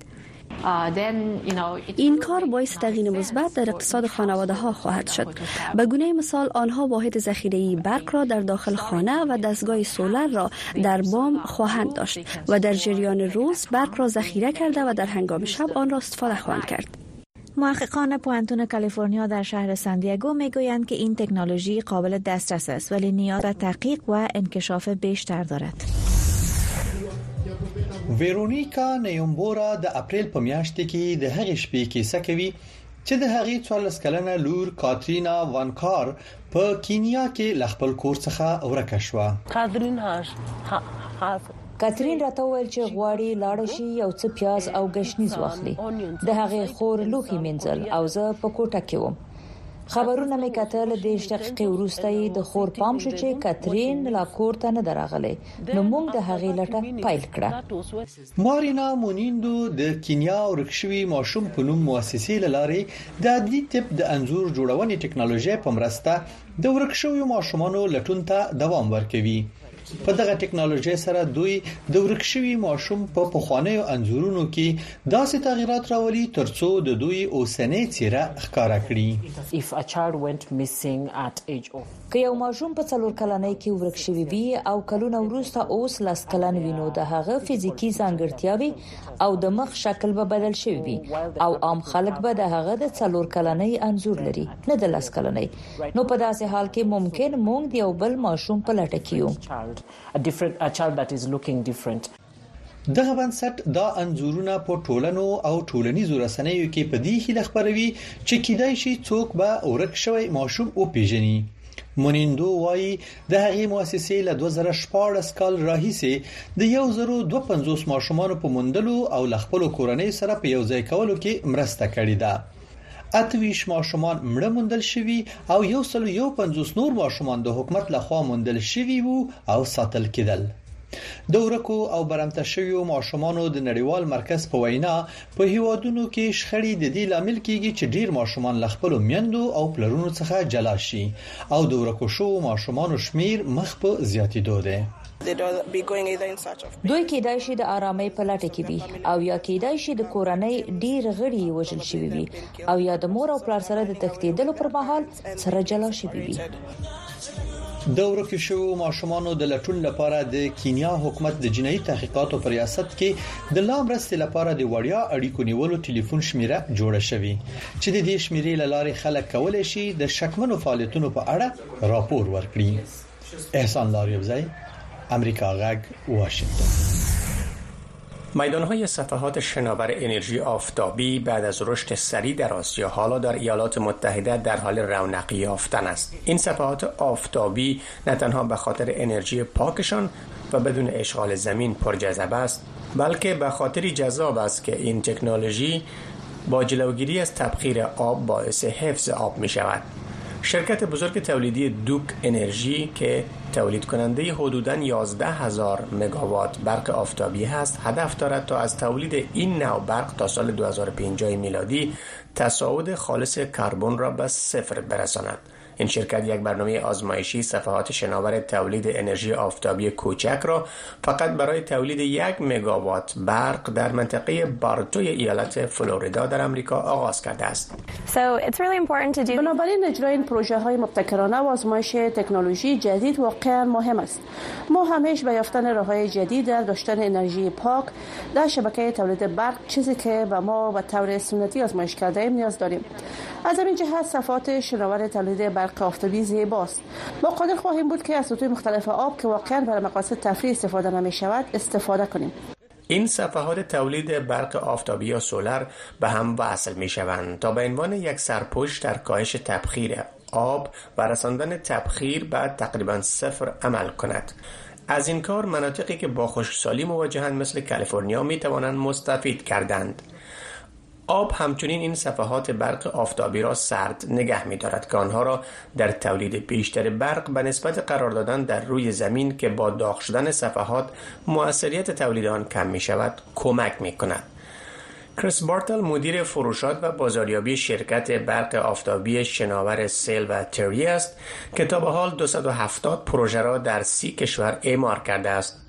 این کار باعث تغییر مثبت در اقتصاد خانواده ها خواهد شد. به گونه مثال آنها واحد ذخیره برق را در داخل خانه و دستگاه سولر را در بام خواهند داشت و در جریان روز برق را ذخیره کرده و در هنگام شب آن را استفاده خواهند کرد. محققان پوهنتون کالیفرنیا در شهر ساندیگو میگویند که این تکنولوژی قابل دسترس است ولی نیاز به تحقیق و انکشاف بیشتر دارد. ویرونیکا نیومبورا د اپریل په میاشت کې د هغې شپې کیسه کوي چې د هغې 14 کلنه لور کاترینا وانکار په کینیا کې له خپل کور څخه ورکه شوه. کاترین راته وویل چې غواړي لاړ شي یو څه پیاز او ګشنیز واخلي. د هغې خور لوښي مینځل او زه په کوټه کې وم. خبرونه مې کتل د دقیقې وروسته د خور پام شو چې کاترین لا کور ته نه درغله. نو موږ د هغې لټه پیل کړه. مارینا مونیندو د کینیا ورکشوي ماشوم په نوم مؤسسې لاري د عادي تپ د انزور جوړونې ټکنالوژي په مرسته د ورکشوي ماشومانو لټون ته دوام ورکوي. په دغه ټکنالوژي سره دوی د ورکشوي ماشوم په پخوانیو انزورونو کې داسې تغیرات راولي ترڅو د دوی اوسنۍ څیره ښکارا کړي. که یو ماشوم په 4 کلنۍ کې ورک شوی وي او کلونه وروسته اوس لاس کلن وینو د هغه فزیکی ځانګړتیاوي او د مخ شکل به بدل شوی وي او عام خلک به د هغه د 4 کلنۍ انزور لري نه د لاس کلنۍ. نو په داسې حال کې ممکن موږ یو بل ماشوم په لټه کې یو. دغه بنسټ دا انزورونه په ټولنو او ټولنیزو رسنیو کې په دې هیله خبروي چې کیدای شي څوک به ورک شوی ماشوم او پیژني. مونیندو وايي د هغې مؤسسې له 2014 کال راهیسې د 1052 ماشومانو په موندلو او ل خپل کورنۍ سره په یو ځای کولو کې مرسته کړې ده. 28 ماشومان مړه موندل شوي او 150 نور ماشومان د حکومت لخوا موندل شوي وو او ساتل کېدل. د ورکو او برمته شویو ماشومانو د نړیوال مرکز په وینا په هیوادونو کې شخړې د دې لامل کېږي چې ډیر ماشومان ل خپل میندو او پلرونو څخه جلا شي او د ورکو شو ماشومانو شمیر مخ په زیاتېدو ده. دوی کېدای شي د آرامۍ په لټه کې وي او یا کېدای شي د کورنۍ ډیر غړي وژل شوي وي او یا د مور او پلار سره د تښتېدلو پر مهال سره جلا شوي وي. د ورکو شو ماشومانو د لټون لپاره د کینیا حکومت د جنایي تحقیقاتو په ریاست کې د لامرستې لپاره د وړیا اړیکو نیولو ټلیفون شمیره جوړه شوې چې د دې شمیرې لارې خلک کولای شي د شکمنو فعالیتونو په اړه راپور ورکړي. احسان لاریوبزی، امریکا غږ، واشنگتن. میدان‌های صفحات شناور انرژی آفتابی بعد از رشد سریع در آسیا حالا در ایالات متحده در حال رونق یافتن است. این صفحات آفتابی نه تنها به خاطر انرژی پاکشان و بدون اشغال زمین پرجذب است، بلکه به خاطری جذاب است که این تکنولوژی با جلوگیری از تبخیر آب باعث حفظ آب می شود. شرکت بزرگ تولیدی دوک انرژی که تولید کننده حدوداً 11,000 مگاوات برق آفتابی است، هدف دارد تا از تولید این نوع برق تا سال 2050 میلادی تصاعد خالص کربن را به صفر برساند. این شرکت یک برنامه آزمایشی صفحات شناور تولید انرژی آفتابی کوچک را فقط برای تولید 1 مگاوات برق در منطقه بارتوی ایالت فلوریدا در آمریکا آغاز کرده است. بنابراین اجرای این پروژه های مبتکرانه و آزمایش تکنولوژی جدید واقعا مهم است. ما همیشه به یافتن راه‌های جدید در داشتن انرژی پاک در شبکه تولید برق، چیزی که به ما به طور سنتی آزمایش کرده ایم نیاز داریم. از همین جهت صفحات شناور تولید برق آفتابی زیباست. ما قادر خواهیم بود که از سطوح مختلف آب که واقعا برای مقاصد تفریح استفاده نمی شود استفاده کنیم. این صفحات تولید برق آفتابی یا سولر به هم وصل می شوند تا به عنوان یک سرپشت در کاهش تبخیر آب و رساندن تبخیر به تقریبا صفر عمل کند. از این کار مناطقی که با خشکسالی مواجهند مثل کالیفرنیا می توانند مستفید کردند. آب همچنین این صفحات برق آفتابی را سرد نگه می دارد که آنها را در تولید بیشتر برق به نسبت قرار دادن در روی زمین که با داغ شدن صفحات مؤثریت تولید آن کم می شود کمک می کند. کریس بارتل مدیر فروشات و بازاریابی شرکت برق آفتابی شناور سیل و تری است که تا به حال 270 پروژه را در 30 کشور اعمار کرده است.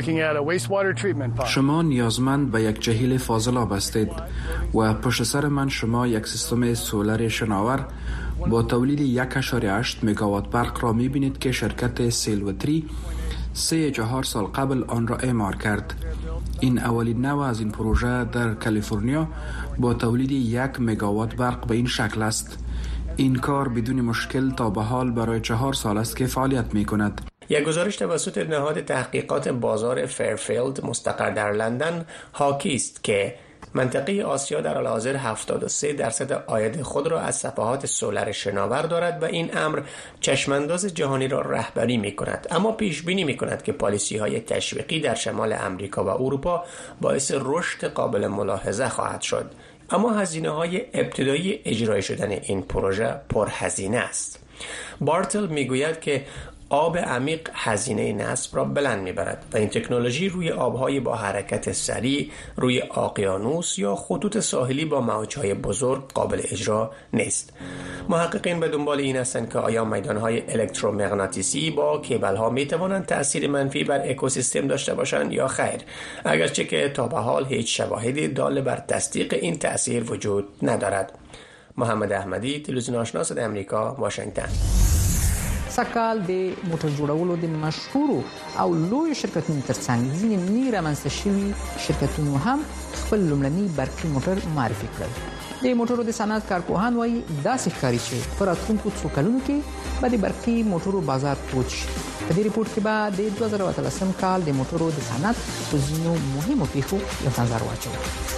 شما نیازمند به یک جهیل فاضل آب هستید و پشت سر من شما یک سیستم سولر شناور با تولید 1.8 مگاوات برق را می‌بینید که شرکت سیل و تری 3-4 سال قبل آن را اعمار کرد. این اولین نوع از این پروژه در کالیفرنیا با تولید 1 مگاوات برق به این شکل است. این کار بدون مشکل تا به حال برای 4 سال است که فعالیت می کند. یک گزارش توسط نهاد تحقیقات بازار فیرفیلد مستقر در لندن حاکی است که منطقه آسیا در حال حاضر 73% عاید خود را از صفحات سولر شناور دارد و این امر چشمانداز جهانی را رهبری می کند، اما پیش بینی می کند که پالیسی های تشویقی در شمال امریکا و اروپا باعث رشد قابل ملاحظه خواهد شد. اما هزینه های ابتدایی اجرای شدن این پروژه پرهزینه است. بارتل می گوید که آب عمیق هزینه نصب را بلند می‌برد و این تکنولوژی روی آب‌های با حرکت سریع، روی اقیانوس یا خطوط ساحلی با موج‌های بزرگ قابل اجرا نیست. محققین به دنبال این هستند که آیا میدان‌های الکترومغناطیسی با کیبل‌ها می‌توانند تأثیر منفی بر اکوسیستم داشته باشند یا خیر، اگرچه که تا به حال هیچ شواهدی دال بر تصدیق این تأثیر وجود ندارد. محمد احمدی، تلویزیون آشنا صدای آمریکا، واشنگتن. سږکال د موټر جوړولو د مشهورو او لوی شرکتونو ترڅنګ ځینې نوي رامنځته شوي شرکتونو هم خپل لومړني برقي موټر معرفي کړل. د موټرو د صنعت کارپوهان وایي داسې ښکاري چې په راتلونکو څو کلونو کې به د برقي موټرو بازار تود شي. په دې ریپورت کې به د 2013 کال د موټرو د صنعت په ځینو مهمو پیښو یو نظر واچوو.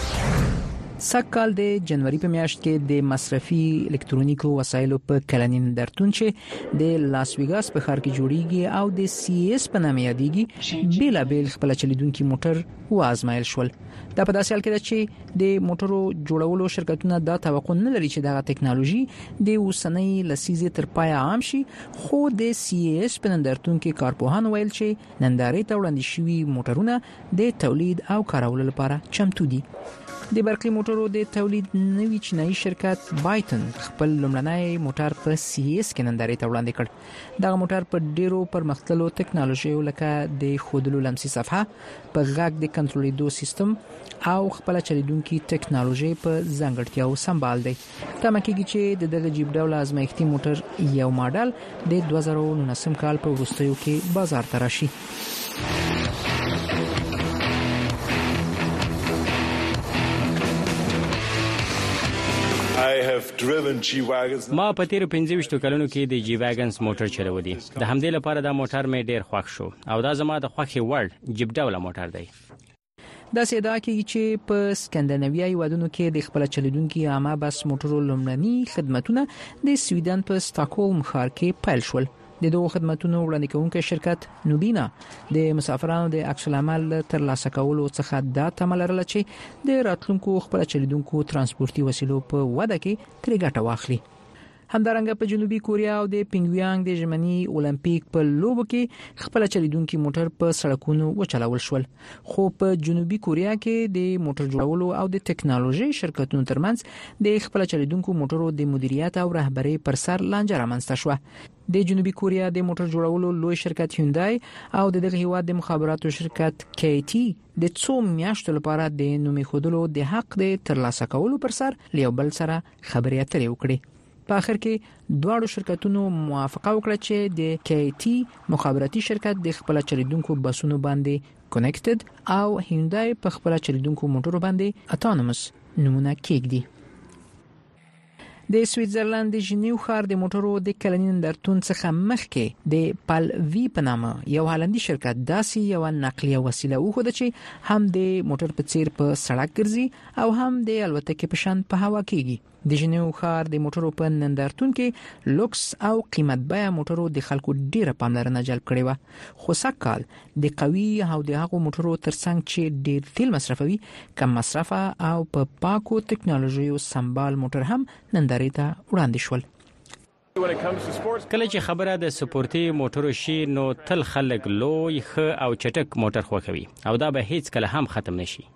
سږکال د جنوري په میاشت کې د مصرفي الکترونیکو وسایلو په کلنی نندارتون چې د لاس ویګاس په ښار کې جوړیږي او د سی اس په نامه یادېږي بیلابل خپل چلیدونکو موټر وازمایل شول. دا په داسې حال کې ده چې د موټرو جوړولو شرکتونه دا توقع نه لري چې دا ټکنالوژي د اوسنۍ لسیزې تر پای عام شي، خو د سی اس په نندارتون کې کارپوهان ویل چې نندارې ته وړاندې شوي موټرونه د تولید او کارولو لپاره چمتو دي. د برقي موټرو د تولید نوي چینایي شرکت بایتن خپل لومړنی موټر په سی اس کې نندارې ته وړاندې کړ. دا موټر په ډیرو پرمختللو ټکنالوژیو لکه د خودلو لمسي صفحه، په غږ د کنټرولېدو سیستم او خپل چلیدونکو ټکنالوژي په ځانګړتیاو سمبال دی. تمه کېږي چې دغه جیب ډول ازمایښتي موټر یو ماډل د 2019 کال په وروستیو کې بازار ته راشي. ما په تیر 25 کلونو کې د جی واګنز موټر چلولې. د همدې لپاره دا موټر مې ډیر خوښ شو او دا زما د خوښې وړ جیب ډول موټر دی. دا ادعا کوي چې په سکندیناویایي هیوادونو کې د خپل چلیدونکو عامه بس موټرو لومړني خدماتونه د سویډن په سټاکهولم ښار کې پیل شول. د دوه خدماتونو وړاندې کوونکی شرکت نوبینا د مسافرانو د عکس العمل ترلاسه کولو څخه دا تمه لرله چې د راتلونکو خپل چلیدونکو ترانسپورتي وسیلو په وده کې ترې ګټه واخلي. همدارنګه په جنوبي کوریا او د پینګویانګ د ژمنی اولمپیک په لوبو کې خپل چلیدونکو موټر په سړکونو وچلول شول. خو په جنوبي کوریا کې د موټر جوړولو او د ټکنالوژي شرکتونو ترمنځ د خپل چلیدونکو موټرو د مدیریت او رهبری پر سر لانجه رامنځته شوه. د جنوبي کوریا د موټر جوړولو لوی شرکت هیوندای او د دغه هیواد د مخابراتو شرکت KT د څو میاشتو لپاره د نومي خودلو د حق د ترلاسه کولو پر سر لیو بل سره خبرې اترې وکړي. په اخر کې دواړو شرکتونو موافقه وکړه چې د KT مخابراتي شرکت د خپل چلیدونکو بسونو باندې کنیکټډ او هیوندای په خپل چلیدونکو موټرو باندې اتونومس نمونه کېږدي. د سویټزرلند د ژنیو ښار د موټرو د کلنی نندارتون څخه مخکې د پال وی په نامه یو هالندي شرکت داسې یو نقلیه وسیله وښوده چې هم د موټر په څیر په سړک ګرځي او هم د الوتکې په شان په هوا کېږي. د ژنیو ښار د موټرو په نندارتون کې لوکس او قیمت بیه موټرو د خلکو ډیره پاملرنه جلب کړې و. خو سکهال د قوي او د هغو موټرو ترڅنګ چې ډیر تیل مصرفوي کم مصرفه او په پاکو ټکنالوژیو سمبال موټر هم نندارې ته وړاندې شول. کله چې خبره د سپورتي موټرو شي نو تل خلک لوی ښه او چټک موټر خوښوي او دا به هیڅ کله هم ختم نشي.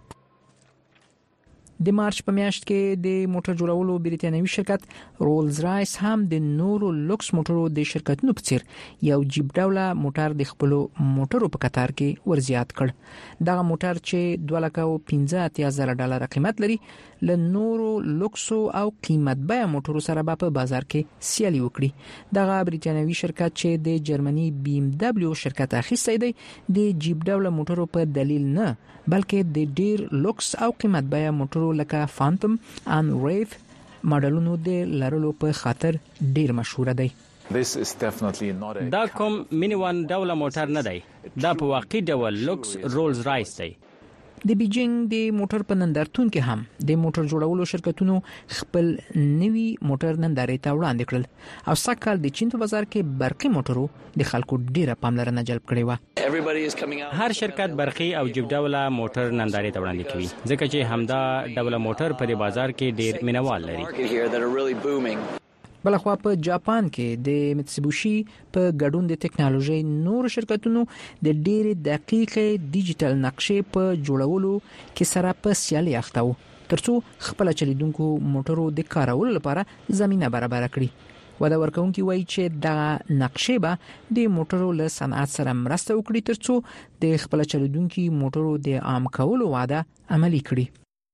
د مارچ په میاشت کې د موټر جوړولو بریتانوي شرکت رولز رایس هم د نورو لوکس موټرو د شرکتونو په څیر یو جیپ ډوله موټر د خپل موټرو په قطار کې ورزیات کړ. دغه موټر چې $2,15,000 قیمت لري له نورو لوکسو او قیمت بیه موټرو سره په بازار کې سیالي وکړي. دغه بریتانوي شرکت چې د جرمني BMW شرکت اخیستی دی د جیپ ډوله موټرو په دلیل نه بلکې د ډیر لوکس او قیمت بیه موټرو لکه فانتوم ان ریف ماډلونو د لرلو په خاطر ډیر مشهور دی. دا کوم مینی وان ډوله موټر نه دی، دا په واقعي ډول لوکس رولز رایس دی. د بیجینګ د موټر په نندارتون کې هم د موټر جوړولو شرکتونو خپل نوي موټر نندارې ته وړاندې کړل او سکهال د چین په بازار کې برقي موټرو د خلکو ډیره پاملرنه جلب کړې و. هر شرکت برقي او جیپ ډوله موټر نندارې ته وړاندې کوي ځکه چې همدا ډوله موټر په دې بازار کې ډیر مینوال لري. بلخوا په جاپان کې د میتسوبیشي په ګډون د ټکنالوژي نور شرکتونو د ډېر دقیق ډیجیټل نقشې په جوړولو کې سره په سیالي اخته وو ترڅو خپل چلیدونکو موټرو د کارولو لپاره زمينه برابر کړي. ودا ورکوونکي وایي چې دا نقشې به د موټرو له صنعت سره مرسته وکړي ترڅو د خپل چلیدونکو موټرو د عام کولو وعده عملي کړي.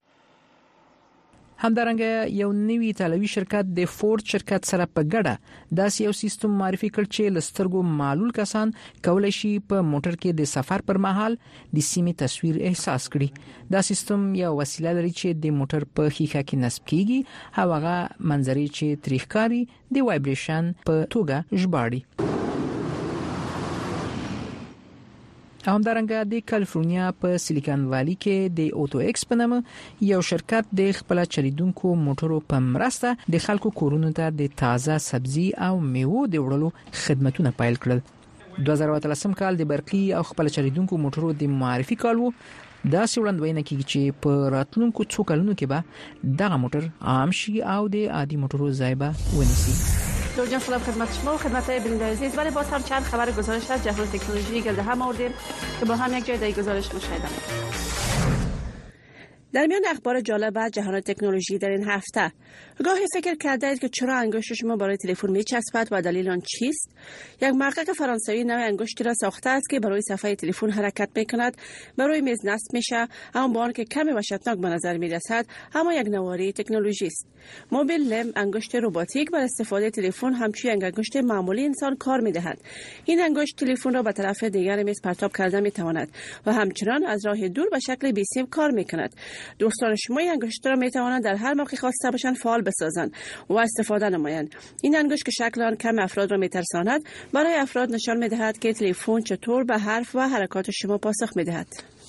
همدارنګه یو نوی ایتالوي شرکت د فورد شرکت سره په ګډه داسې یو سیستم معرفي کړ چې لسترګو معلول کسان کولای شي په موټر کې د سفر پر مهال د سیمې تصویر احساس کړي. دا سیستم یو وسیله لري چې د موټر په ښیښه کې نصب کیږي او هغه منظرې چې تریخکاری د وایبریشن په توګه ژباړي. همدارنګه د کالیفورنیا په سیلیکان والی کې د اوټو ایکس په نامه یو شرکت د خپل چلیدونکو موټرو په مرسته د خلکو کورونو ته د تازه سبزي او میوو د وړلو خدماتونه پیل کړل. 2013 کال د برقي او خپل چلیدونکو موټرو د معرفي کال وو. دا وړاندوینه کوي چې په راتلونکو څو کلونو کې به دغه موټر عام شي او د عادي موټرو ځای به ونیسي. جان سلام خدمت شما و خدمت بیننده عزیز. ولی باز هم چند خبر گزارش از جهان تکنولوژی گرد هم آوردیم که با هم یک جای دیگه گزارش مشاهده می‌کنیم. در میان اخبار جالب از جهان تکنولوژی در این هفته، گاهی فکر کرده اید که چرا انگشت شما برای تلفن میچسبد و دلیل آن چیست؟ یک محقق فرانسوی نوع انگشتی را ساخته است که برای صفحه تلفن حرکت میکند، برای میز نصب میشه، اما با آنکه کمی وحشتناک به نظر میرسد، اما یک نواری تکنولوژی است. موبیل لم انگشت رباتیک بر استفاده تلفن همچون یک انگشت معمولی انسان کار میدهد. این انگشت تلفن را به طرف دیگر میز پرتاب کرده میتواند و همچنان از راه دور به شکل بی سیم کار میکند. دوستان شما این انگشت را میتوانند در هر موقع خواسته باشند فعال بسازند و استفاده نمایند. این انگشت که شکل آن کم افراد را میترساند، برای افراد نشان میدهد که تلفن چطور به حرف و حرکات شما پاسخ میدهد.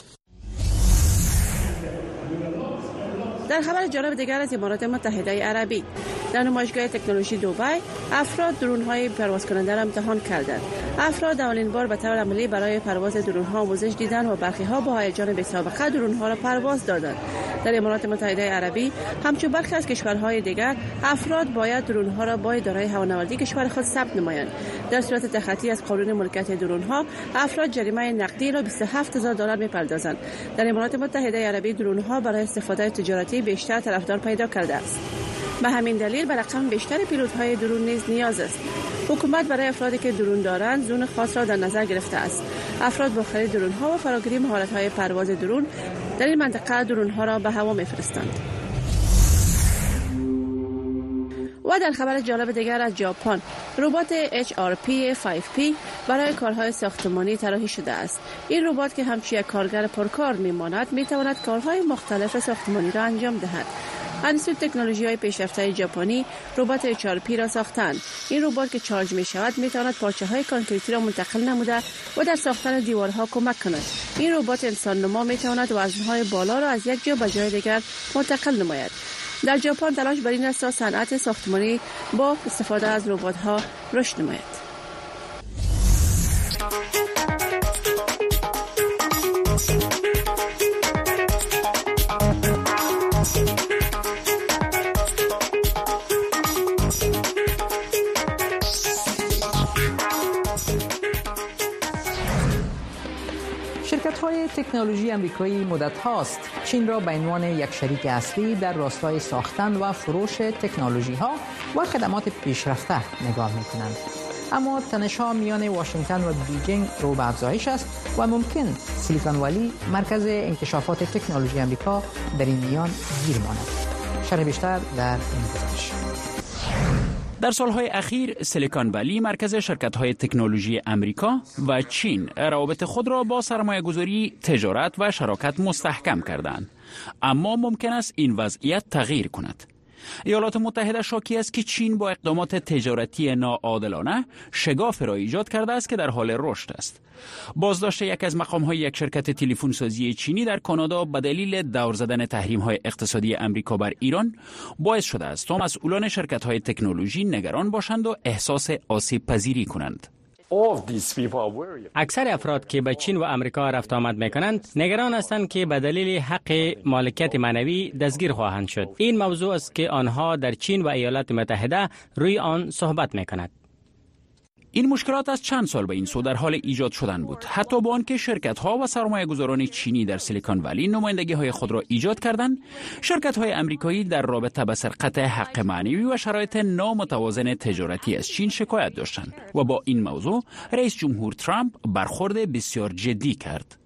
در خبر جالب دیگر از امارات متحده عربی، در نمایشگاه تکنولوژی دبی افراد درون‌های پرواز کننده را امتحان کردند. افراد اولین بار به طور عملی برای پرواز درون‌ها آموزش دیدند و برخی‌ها با هیجان بی‌سابقه درون‌ها را پرواز دادند. در امارات متحده عربی همچون برخی از کشورهای دیگر افراد باید درونها را با اداره هوانوردی کشور خود ثبت نمایند. در صورت تخطی از قانون ملکیت درونها افراد جریمه نقدی را $27,000 می‌پردازند. در امارات متحده عربی درونها برای استفاده تجارتی بیشتر طرفدار پیدا کرده است. به همین دلیل به رقم بیشتر پیلوت‌های درون نیز نیاز است. حکومت برای افرادی که درون دارند زون خاص را در نظر گرفته است. افراد با خرید درون‌ها و فراگیری مهارت‌های پرواز درون در این منطقه درون‌ها را به هوا می‌فرستند. و در خبر جالب دیگر از ژاپن، ربات HRP 5P برای کارهای ساختمانی طراحی شده است. این ربات که همچون یک کارگر پرکار می‌ماند، می‌تواند کارهای مختلف ساختمانی را انجام دهد. انستیتوت تکنولوژی‌های پیشرفته ژاپنی ربات HRP را ساختند. این ربات که چارج می‌شود می‌تواند پارچه‌های کانکریتی را منتقل نموده و در ساختن دیوارها کمک کند. این ربات انسان نما می‌تواند وزن‌های بالا را از یک جا به جای دیگر منتقل نماید. در ژاپن تلاش بر این است تا صنعت ساختمانی با استفاده از ربات‌ها رشد نماید. شرکت‌های تکنولوژی آمریکایی مدت هاست چین را به عنوان یک شریک اصلی در راستای ساختن و فروش تکنولوژی‌ها و خدمات پیشرفته نگاه می‌کنند. اما تنش‌ها میان واشنگتن و بیجینگ رو به افزایش است و ممکن سیلیکون ولی مرکز انکشافات تکنولوژی آمریکا در این میان گیر ماند. شرح بیشتر در این گزارش. در سالهای اخیر سیلیکون ولی مرکز شرکت‌های تکنولوژی امریکا و چین روابط خود را با سرمایه‌گذاری، تجارت و شراکت مستحکم کردند. اما ممکن است این وضعیت تغییر کند. ایالات متحده شاکی است که چین با اقدامات تجارتی ناعادلانه شگافی را ایجاد کرده است که در حال رشد است. بازداشت یک از مقام‌های یک شرکت تلفن‌سازی چینی در کانادا به دلیل دور زدن تحریم‌های اقتصادی امریکا بر ایران باعث شده است تا مسئولان شرکت‌های تکنولوژی نگران باشند و احساس آسیب پذیری کنند. اکثر افراد که به چین و امریکا رفت آمد میکنند نگران هستند که به دلیل حق مالکیت معنوی دستگیر خواهند شد. این موضوع است که آنها در چین و ایالات متحده روی آن صحبت میکنند. این مشکلات از چند سال به این سو در حال ایجاد شدن بود، حتی با آنکه شرکت‌ها و سرمایه‌گذاران چینی در سیلیکون ولی نمایندگی‌های خود را ایجاد کردند. شرکت‌های آمریکایی در رابطه با سرقت حق معنوی و شرایط نامتوازن تجارتی از چین شکایت داشتند و با این موضوع رئیس جمهور ترامپ برخورد بسیار جدی کرد.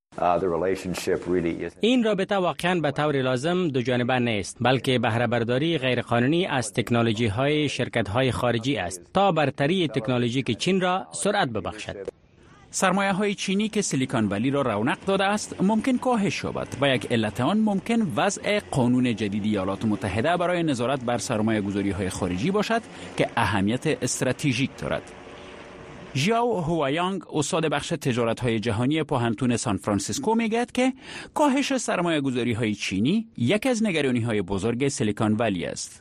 این رابطه واقعاً به طور لازم دو جانبه نیست، بلکه بهره برداری غیرقانونی از تکنولوژی های شرکت های خارجی است تا برتری تکنولوژیک چین را سرعت ببخشد. سرمایه های چینی که سیلیکون ولی را رونق داده است ممکن کاهش یابد و یک علت آن ممکن وضع قانون جدید ایالات متحده برای نظارت بر سرمایه گذاری های خارجی باشد که اهمیت استراتژیک دارد. ژیاو هوایانگ استاد بخش تجارت‌های جهانی پوهنتون سان فرانسیسکو میگوید که کاهش سرمایه‌گذاری‌های چینی یکی از نگرانی‌های بزرگ سیلیکون ولی است.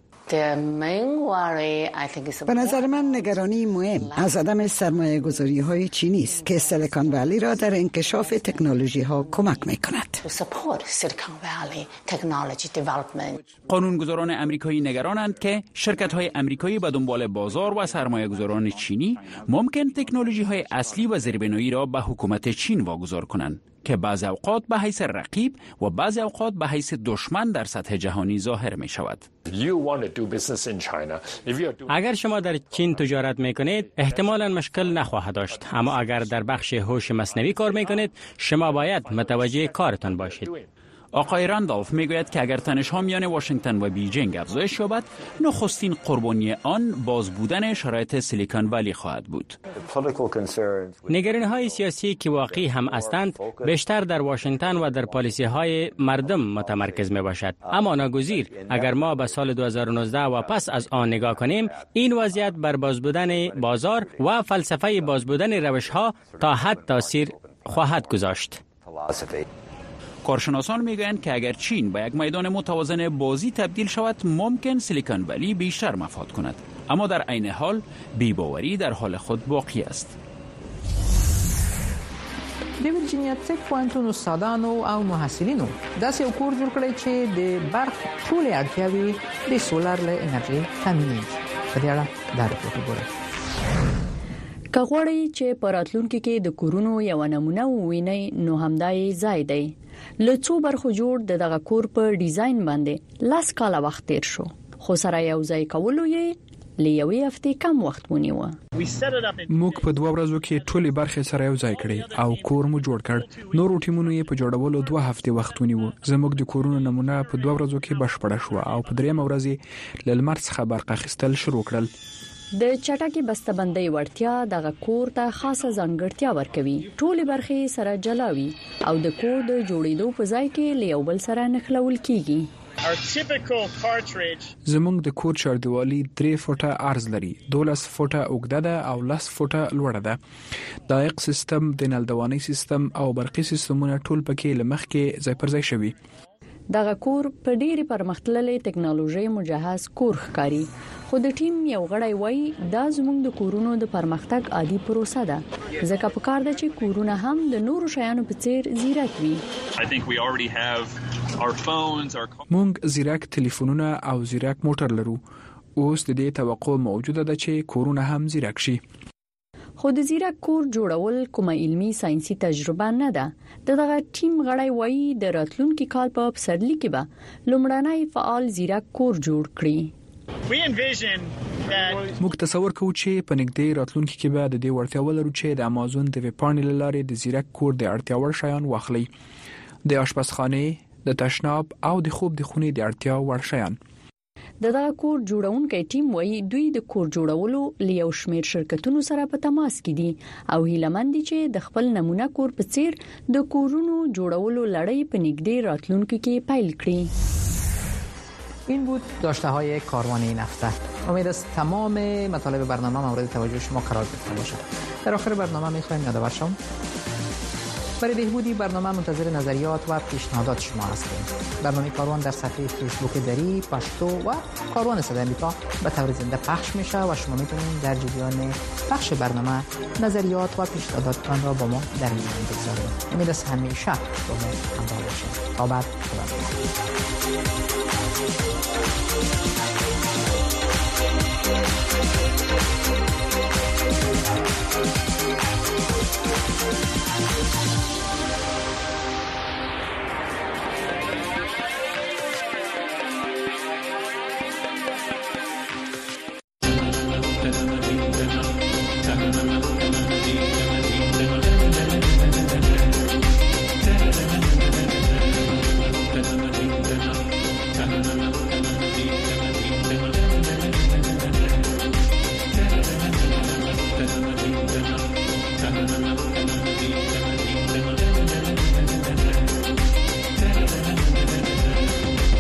به نظر من نگرانی مهم از عدم سرمایه گذاری های چینی است که سیلیکون ولی را در انکشاف تکنولوژی ها کمک می کند. قانونگذاران امریکایی نگرانند که شرکت های امریکایی به دنبال بازار و سرمایه گذاران چینی ممکن تکنولوژی های اصلی و زیربنایی را به حکومت چین واگذار کنند که بعضی اوقات به حیث رقیب و بعضی اوقات به حیث دشمن در سطح جهانی ظاهر می شود. اگر شما در چین تجارت می کنید احتمالاً مشکل نخواهد داشت، اما اگر در بخش هوش مصنوعی کار می کنید شما باید متوجه کارتان باشید. آقای راندالف میگوید که اگر تنش‌ها میان واشنگتن و بیجینگ افزایش یابد، نخستین قربانی آن باز بودن شرایط سیلیکون ولی خواهد بود. نگرانی‌های سیاسی که واقعی هم هستند بیشتر در واشنگتن و در پالیسی‌های مردم متمرکز میباشد. اما ناگزیر اگر ما به سال 2019 و پس از آن نگاه کنیم، این وضعیت بر باز بودن بازار و فلسفه باز بودن روش‌ها تا حد تاثیر خواهد گذاشت. کارشناسان میگویند که اگر چین به یک میدان متوازن بازی تبدیل شود ممکن سیلیکون ولی بیشتر مفاد کند، اما در عین حال بی‌باوری در حال خود باقی است. د ورجینیا ټیک پوهنتون استادانو او محصلینو داسې یو کور جوړ کړی چې د برق ټولې اړتیاوې د سولر له انرژي تامینېږي. په دې اړه دا رپورټ وګورئ. کغوړی چې په راتلونکو کې د کورونو یو نمونه وویني نو همدای ځای دی. لڅو برخو جوړ دغه کور په ډیزاین باندې لاس کاله وخت تیر شو، خو سره یو ځای کولو یې لیوي هفته کم وخت ونیو. موږ په 2 ورځو کې ټولې برخې سره یو ځای کړې او کور مو جوړ کړ. نور ټیمونو یې په جوړولو 2 هفته وخت ونیو. زموږ د کورونو نمونه په 2 ورځو کې بشپړه شو او په 3 ورځې ل لمر څخه برق اخیستل شروع کړل. د چټکي بسته‌بندۍ وړتیا دغه کور ته خاصه ځانګړتیا ورکوي. ټولې برخې سره جلاوي او د کور د جوړېدو په ځای کې لیو بل سره نښلول کیږي. زموږ د کور چاردیوالي 3 فوټه عرض لري، 12 فوټه اوږده ده او 10 فوټه لوړه ده. دایق سیستم، د نلدوانۍ سیستم او برقي سیستمونه ټول پکې لمخ کې ځای پر ځای شوي. دغه کور په ډېری پرمختللې ټکنالوژي مجهز کور ښکاري، خو د ټیم یو غړی وایي دا زموږ د کورونو د پرمختګ عادي پروسه ده، ځکه په کار ده چې کورونه هم د نورو شیانو په څیر زیرک وي. مونږ زیرک ټلیفونونه او زیرک موټر لرو. اوس د دې توقع موجوده ده چې کورونه هم زیرک شي. خو د زیرک کور جوړول کومه علمي ساينسي تجربه نه ده. دغه ټیم غړی وایي د راتلونکي کال په پسرلي کې به لومړنی فعال زیرک کور جوړ کړي. موږ تصور کوو چې په نږدې راتلونکي کې به د دې وړتیا ولرو چې د امازون د ویبپاڼې لارې د زیرک کور د اړتیا وړ شیان واخلي، د آشپزخانه، د تشناب او د خوب د خونې د اړتیا وړ شیان. دغه کور جوړونکي ټیم وایي دوی د کور جوړولو لیو شمیر شرکتونو سره په تماس کې دي او هیلمند دي چې د خپل نمونه کور په څیر د کورونو جوړولو لړۍ په نږدې راتلونکي کې پیل کړي. این بود داشته های کاروان این هفته. امید است تمام مطالب برنامه مورد توجه شما قرار گرفته باشد. در آخر برنامه می‌خوایم یادآور شوم برای بهبودی برنامه منتظر نظریات و پیشنهادات شما هستیم. برنامه کاروان در صفحه فیسبوک دری، پشتو و کاروان صدای آمریکا به طور زنده پخش میشه و شما میتونید در جریان پخش برنامه نظریات و پیشنهاداتتان را با ما در میان بگذارید. امید است همیشه با ما همراه باشید. تا بعد خدا.